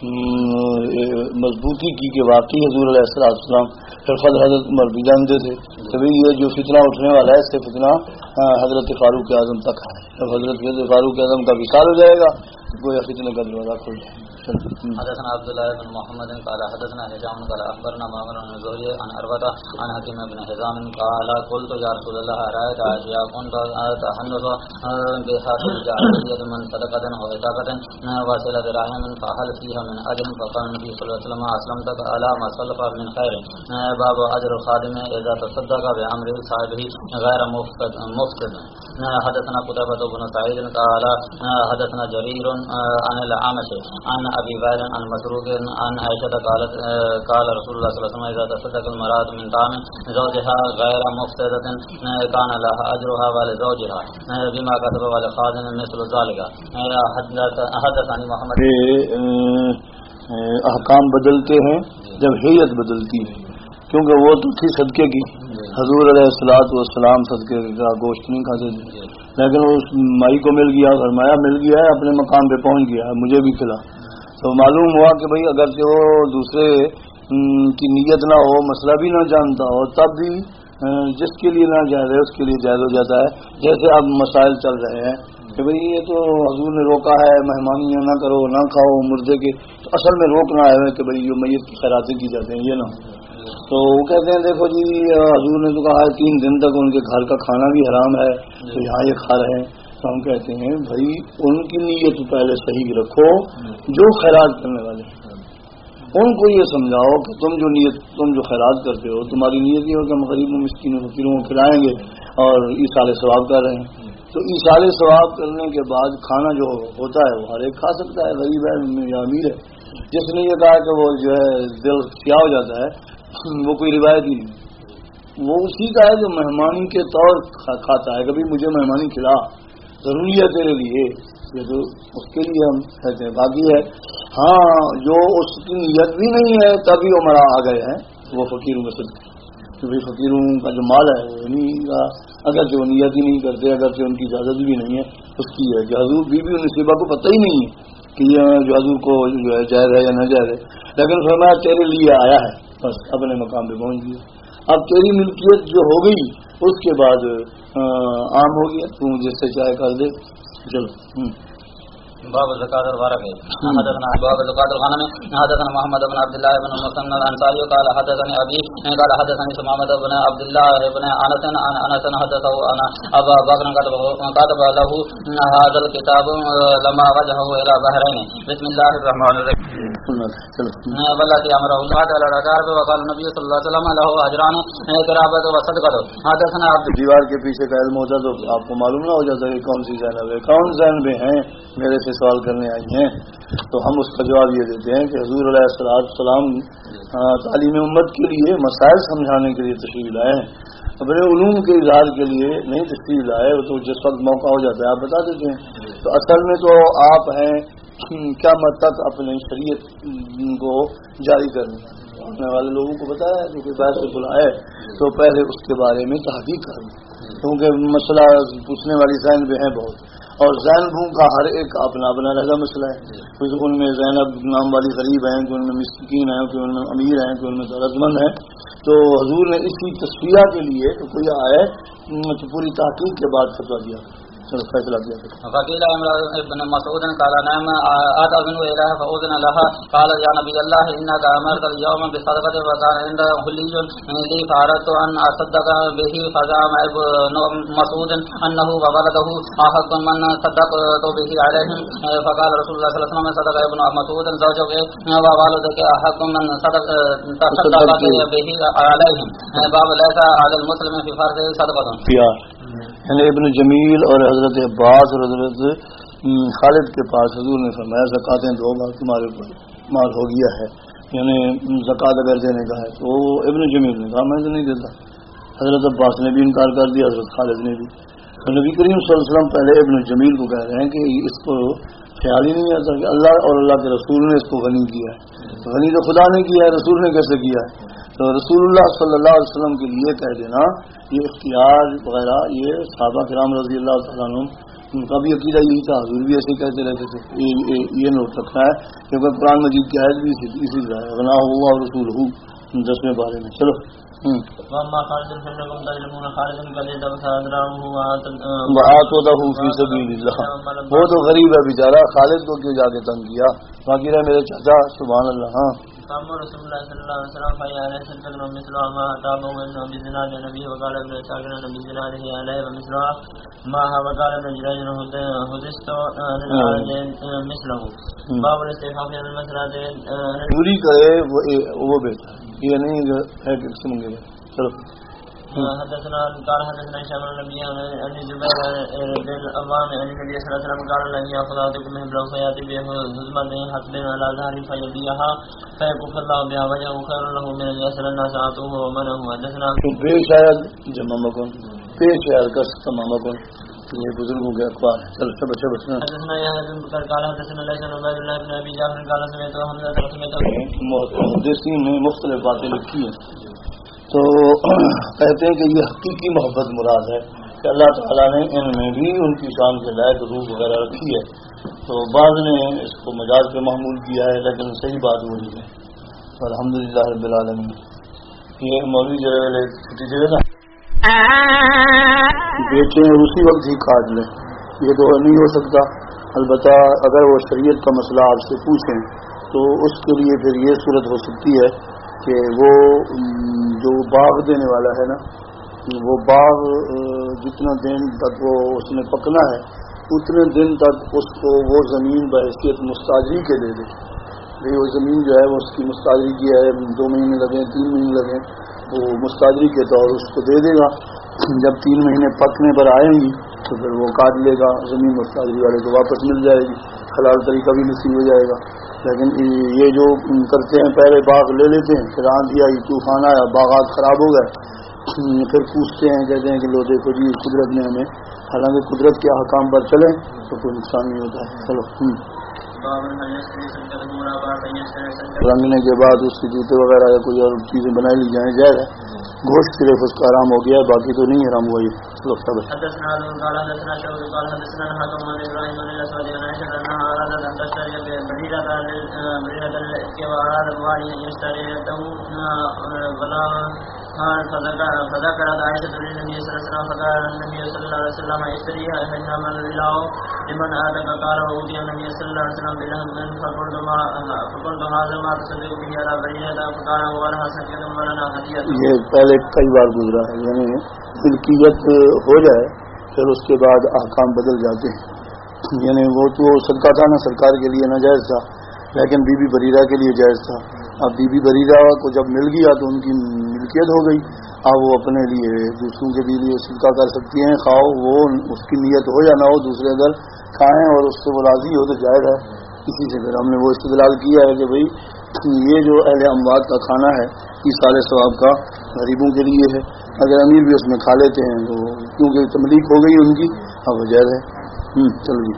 مضبوطی کی کہ واقعی حضور علیہ السلام. پھر خود حضرت عمر بھی جانتے تھے کہ بھئی یہ جو فتنہ اٹھنے والا ہے اس سے فتنہ حضرت فاروق اعظم تک ہے. جب حضرت فاروق اعظم کا وصال ہو جائے گا گویا فتنے کا دروازہ کھل جائے. حدثنا عبد الله بن محمد قال حدثنا هشام قال اخبرنا معمر بن زهري عن عروة عن حكيم بن حزام قال قلت يا رسول الله أرأيت أشياء كنت أتحدث بها في الجاهلية من صدقة وعتاقة وصلة رحم فهل فيها من أجر؟ فقال النبي صلى الله عليه وسلم أسلمت على ما سلف من خير. باب أجر الخادم إذا تصدق بأمر صاحبه غير مفسد. حدثنا قتيبة بن سعيد قال حدثنا جرير عن الأعمش عن ابي وائل عن مسروق عن عائشة قالت قال رسول الله صلى الله عليه وسلم اذا تصدق المرأة من طعام زوجها غير مفسدة كان لها اجرها ولزوجها بما كسب ولخادم مثل ذلك. حدثني محمد. احکام بدلتے ہیں جب حیت بدلتی ہے، کیونکہ وہ تو تھی صدقے کی. حضور علیہ الصلوۃ والسلام صدقے کا گوشت نہیں کھاتے تھے، لیکن اس مائی کو مل گیا، فرمایا مل گیا ہے، اپنے مقام پہ پہنچ گیا ہے، مجھے بھی کھلا. تو معلوم ہوا کہ بھئی اگر جو دوسرے کی نیت نہ ہو، مسئلہ بھی نہ جانتا ہو، تب بھی جس کے لیے نہ جائز ہے اس کے لیے جائز ہو جاتا ہے. جیسے اب مسائل چل رہے ہیں کہ بھئی یہ تو حضور نے روکا ہے مہمانیاں نہ کرو، نہ کھاؤ مردے کے، تو اصل میں روکنا ہے کہ بھئی یہ میت کی خیراتیں کی جاتے ہیں، یہ نہ. تو وہ کہتے ہیں دیکھو جی حضور نے تو کہا ہے تین دن تک ان کے گھر کا کھانا بھی حرام ہے، تو یہاں یہ کھا رہے ہیں. تو ہم کہتے ہیں بھائی ان کی نیت پہلے صحیح رکھو، جو خیرات کرنے والے ان کو یہ سمجھاؤ کہ تم جو نیت تم جو خیرات کرتے ہو تمہاری نیت یہ ہو کہ ہم غریبوں مسکینوں فقیروں کو کھلائیں گے اور ایصال ثواب کر رہے ہیں. تو ایصال ثواب کرنے کے بعد کھانا جو ہوتا ہے وہ ہر ایک کھا سکتا ہے، غریب ہے یا امیر ہے. جس نے یہ کہا کہ وہ جو ہے دل سیاہ ہو جاتا ہے وہ کوئی روایت نہیں، وہ اسی کا ہے جو مہمانی کے طور کھاتا ہے. کبھی مجھے مہمانی کھلا، ضروری ہے تیرے لیے، یہ تو اس کے لیے ہم کہتے ہیں. باقی ہے ہاں جو اس کی نیت بھی نہیں ہے تبھی عمرہ آ گئے ہیں وہ فقیروں میں سے، کیونکہ فقیروں کا جو مال ہے وہ نہیں، اگر جو نیت ہی نہیں کرتے، اگر جو ان کی اجازت بھی نہیں ہے اس کی ہے کہ حضور بی بی نصیبہ کو پتہ ہی نہیں ہے کہ یہ جو حضور کو جو ہے جائز ہے یا نہ جائز ہے، لیکن فرمایا تیرے لیے آیا ہے، بس اپنے مقام پہ پہنچ گیا. اب تیری ملکیت جو ہو گئی اس کے بعد عام ہو گیا، تو جس سے چاہے کر دے. چلو باب زکات الورق. حدثنا باب زکات الغنم. حدثنا محمد بن عبد الله بن مسلم الانصاري قال حدثني ابي قال حدثني سمامة بن عبد الله بن انس عن انس حدثه انا ابا بكر كتب له هذا الكتاب لما وجهه الى بحرين. بسم الله الرحمن الرحيم. والذي امره الله تعالى ركعت وقال النبي صلى الله عليه وسلم له اجران قرابه وصدقه. حدثنا عبد. دیوار کے پیچھے کا علم ہوتا تو آپ کو معلوم نہ ہو جاتا کہ کون سی زینب ہے، کون زینب ہیں میرے سے سوال کرنے آئی ہیں. تو ہم اس کا جواب یہ دیتے ہیں کہ حضور علیہ السلام تعلیم امت کے لیے مسائل سمجھانے کے لیے تشریف لائے ہیں، اپنے علوم کے اظہار کے لیے نہیں تشریف لائے. تو جس وقت موقع ہو جاتا ہے آپ بتا دیتے ہیں. تو اصل میں تو آپ ہیں کیا مت تک اپنے شریعت کو جاری کرنے آنے والے لوگوں کو بتایا ہے، جو کہ بحث سے بلائے تو پہلے اس کے بارے میں تحقیق کریں، کیونکہ مسئلہ پوچھنے والی زینب ہیں بہت، اور زینبوں کا ہر ایک اپنا اپنا رہا مسئلہ ہے. کچھ ان میں زینب نام والی غریب ہیں، کہ ان میں مسکین ہیں، کہ ان میں امیر ہیں، کہ ان میں دولت مند ہیں. تو حضور نے اس کی تصفیہ کے لیے تو کوئی آئے تو پوری تحقیق کے بعد فتویٰ دیا، فیصلہ کیا. فقيل عمرو بن مسعود قال نعم آتى منه إله فأذن لها قال يا نبي الله إنك أمرت اليوم بصدقة وكان عند حلي لي فأردت أن أصدق به فزعم ابن مسعود أنه وولده أحق من صدقت به عليهم. فقال رسول الله صلى الله عليه وسلم صدق ابن مسعود زوجك ووالدك أحق من تصدقت به عليهم. باب ليس على المسلم في فرض صدقة. یعنی ابن جمیل اور حضرت عباس اور حضرت خالد کے پاس حضور نے فرمایا زکاتیں دو بار تمہارے اوپر مال ہو گیا ہے، یعنی زکات اگر دینے کا ہے. تو ابن جمیل نے کہا میں تو نہیں دیتا. حضرت عباس نے بھی انکار کر دیا، حضرت خالد نے بھی. تو نبی کریم صلی اللہ علیہ وسلم پہلے ابن جمیل کو کہہ رہے ہیں کہ اس کو خیال ہی نہیں آتا کہ اللہ اور اللہ کے رسول نے اس کو غنی کیا ہے. غنی تو خدا نے کیا ہے، رسول نے کیسے کیا ہے؟ تو رسول اللہ صلی اللہ علیہ وسلم کے لیے کہہ دینا یہ اختیار وغیرہ یہ صحابہ کرام رضی اللہ تعالیٰ عنہ ان کا بھی عقیدہ یہی تھا، حضور بھی ایسے کہتے رہتے تھے. یہ نوٹ رکھنا ہے کیونکہ قرآن مجید کی آیت بھی اسی طرح ہے، غنا ہوا اور رسول ہو، دسویں بارے میں. چلو واما خالد فانكم تظلمون خالد قد تبصروا وآتوه فی سبیل اللہ. وہ تو غریب ہے بیچارہ، خالد کو کیوں جا کے تنگ کیا؟ باقی رہے میرے چاچا. سبحان اللہ. ہاں قام رسول الله صلى الله عليه وسلم فيا عليه سلم مثل ما تابوا من بزناد النبي وقال ابن ساكن النبي بزناده عليه ومثلها ما وقال ابن جريج حدثت مثله باب الاستيفاء في المسألة پوری کرے وہ وہ بہتر، یہ نہیں ہے کہ سن گے. چلو حدثنا قال حدثنا هشام بن النبي عن الزبير بن العوام عن النبي صلى الله عليه وسلم قال لن يأخذ أحدكم من بلوغ فيأتي به هزمة حسب على ظهره فيبيعها فيكف الله بها وجهه خير له من أن يسأل الناس عطوه ومنه. حدثنا پیش آیت جمع مکن پیش آیت کا تمام مکن یہ بزرگوں کے اخبار ہے. چل سب اچھا بسنا. حدثنا يحيى بن بكر قال حدثنا ليس بن عبد الله بن ابي جعفر قال سمعت حمزه سمعت محدثین نے مختلف باتیں لکھی ہیں. تو کہتے ہیں کہ یہ حقیقی محبت مراد ہے کہ اللہ تعالیٰ نے ان میں بھی ان کی شان کے لائق روح وغیرہ رکھی ہے. تو بعض نے اس کو مجاز پہ محمول کیا ہے، لیکن صحیح بات وہی ہے. الحمدللہ رب العالمین. یہ مولوی جو ہے چھٹی دے نا بیٹے اور اسی وقت ہی کاٹ لیں، یہ تو نہیں ہو سکتا. البتہ اگر وہ شریعت کا مسئلہ آپ سے پوچھیں تو اس کے لیے پھر یہ صورت ہو سکتی ہے کہ وہ جو باغ دینے والا ہے نا، وہ باغ جتنا دن تک وہ اس نے پکنا ہے اتنے دن تک اس کو وہ زمین بحیثیت مستاجری کے دے دے. بھائی وہ زمین جو ہے وہ اس کی مستاجری کی ہے، دو مہینے لگیں تین مہینے لگیں، وہ مستاجری کے طور اس کو دے دے گا. جب تین مہینے پکنے پر آئیں گی تو پھر وہ کاٹ لے گا، زمین مستاجری والے کو واپس مل جائے گی، حلال طریقہ بھی نصیب ہو جائے گا. لیکن یہ جو کرتے ہیں پہلے باغ لے لیتے ہیں، پھر آندھی آئی طوفان آیا باغات خراب ہو گئے، پھر پوچھتے ہیں کہتے ہیں کہ لو دیکھو جی قدرت نے ہمیں، حالانکہ قدرت کے احکام پر چلیں تو کوئی نقصان نہیں ہوتا ہے. چلو رنگنے کے بعد اس کے جوتے وغیرہ یا کوئی اور چیزیں بنائی لی جائیں جائز ہے. گوشت صرف اس کا حرام ہو گیا ہے، باقی تو نہیں حرام ہوا. یہ فذكرت عائشة للنبي صلى الله عليه وسلم فقال النبي صلى الله عليه وسلم اشتريها فإنها من الله لمن آتك قال وأوتي النبي صلى الله عليه وسلم بلحم فقلت ما فقلت هذا ما تصدق به على بريدة فقال ولها سكت ولنا هدية. یہ پہلے کئی بار گزرا ہے، یعنی ملکیت ہو جائے پھر اس کے بعد احکام بدل جاتے ہیں. یعنی وہ تو صدقہ تھا نا سرکار کے لیے ناجائز تھا، لیکن بی بی بریرہ کے لیے جائز تھا. اب بی بی بریرہ کو جب مل گیا تو ان کی ملکیت ہو گئی. اب وہ اپنے لیے دوسروں کے بھی لیے صدقہ کر سکتی ہیں، خواہ وہ اس کی نیت ہو یا نہ ہو، دوسرے اگر کھائیں اور اس سے وہ راضی ہو تو جائز ہے. اسی سے پھر ہم نے وہ استدلال کیا ہے کہ بھئی یہ جو اہل اموات کا کھانا ہے یہ سال ثواب کا غریبوں کے لیے ہے. اگر امیر بھی اس میں کھا لیتے ہیں تو کیونکہ تملیک ہو گئی ان کی، اب وہ جائز ہے. چلو جی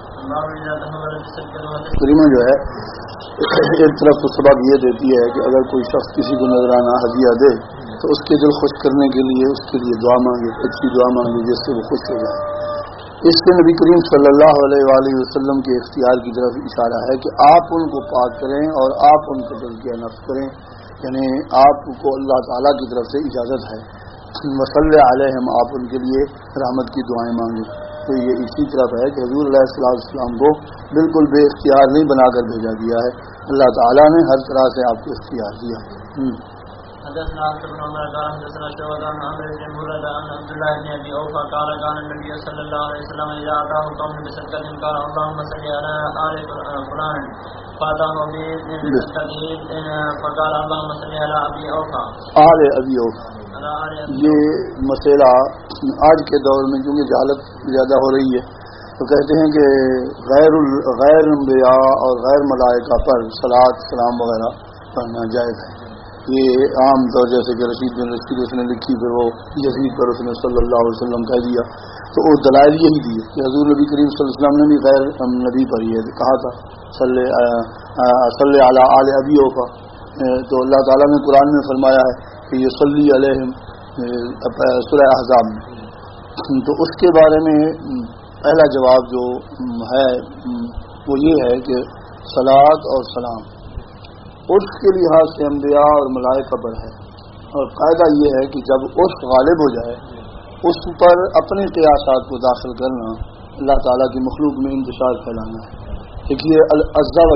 کریمہ جو ہے ایک طرف تو سبب یہ دیتی ہے کہ اگر کوئی شخص کسی کو نذرانہ ہدیہ دے تو اس کے دل خوش کرنے کے لیے اس کے لیے دعا مانگے، اچھی دعا مانگے جس سے وہ خوش ہو جائے. اس سے نبی کریم صلی اللہ علیہ وآلہ وسلم کے اختیار کی طرف اشارہ ہے کہ آپ ان کو پاک کریں اور آپ ان کو تزکیہ نفس کریں، یعنی آپ کو اللہ تعالیٰ کی طرف سے اجازت ہے. وصلی علیہم، آپ ان کے لیے رحمت کی دعائیں مانگیں. تو یہ اسی طرف ہے کہ حضور علیہ السلام کو بالکل بے اختیار نہیں بنا کر بھیجا گیا ہے، اللہ تعالیٰ نے ہر طرح سے آپ کو اختیار دیا. حدثنا عبد بن عمر قال حدثنا شعبة عن عمرو بن مرة عن عبد الله بن ابي اوفى قال كان النبي صلى الله عليه وسلم اذا اتاه قوم بصدقة قال اللهم صل على آل فلان فاتاه بصدقته فقال اللهم صل على ابي اوفى آل ابي اوفى. یہ مسئلہ آج کے دور میں چونکہ جہالت زیادہ ہو رہی ہے تو کہتے ہیں کہ غیر غیر انبیاء اور غیر ملائکہ پر صلاۃ سلام وغیرہ پڑھنا جائز ہے. یہ عام طور جیسے کہ رشید بن رشید اس نے لکھی، پھر وہ یزید پر اس نے صلی اللہ علیہ وسلم کہہ دیا، تو وہ دلائل یہی دیے کہ حضور نبی کریم صلی اللہ علیہ وسلم نے بھی غیر نبی پر یہ کہا تھا صلی صلی علی آل ابی اوفا. تو اللہ تعالیٰ نے قرآن میں فرمایا ہے کہ یہ صلی علیہم سورہ احزاب میں. تو اس کے بارے میں پہلا جواب جو ہے وہ یہ ہے کہ صلاۃ اور سلام عرف کے لحاظ سے انبیاء اور ملائکہ پر ہے، اور قاعدہ یہ ہے کہ جب عرف غالب ہو جائے اس پر اپنے قیاسات کو داخل کرنا اللہ تعالیٰ کی مخلوق میں انتشار پھیلانا ہے. دیکھیے العزا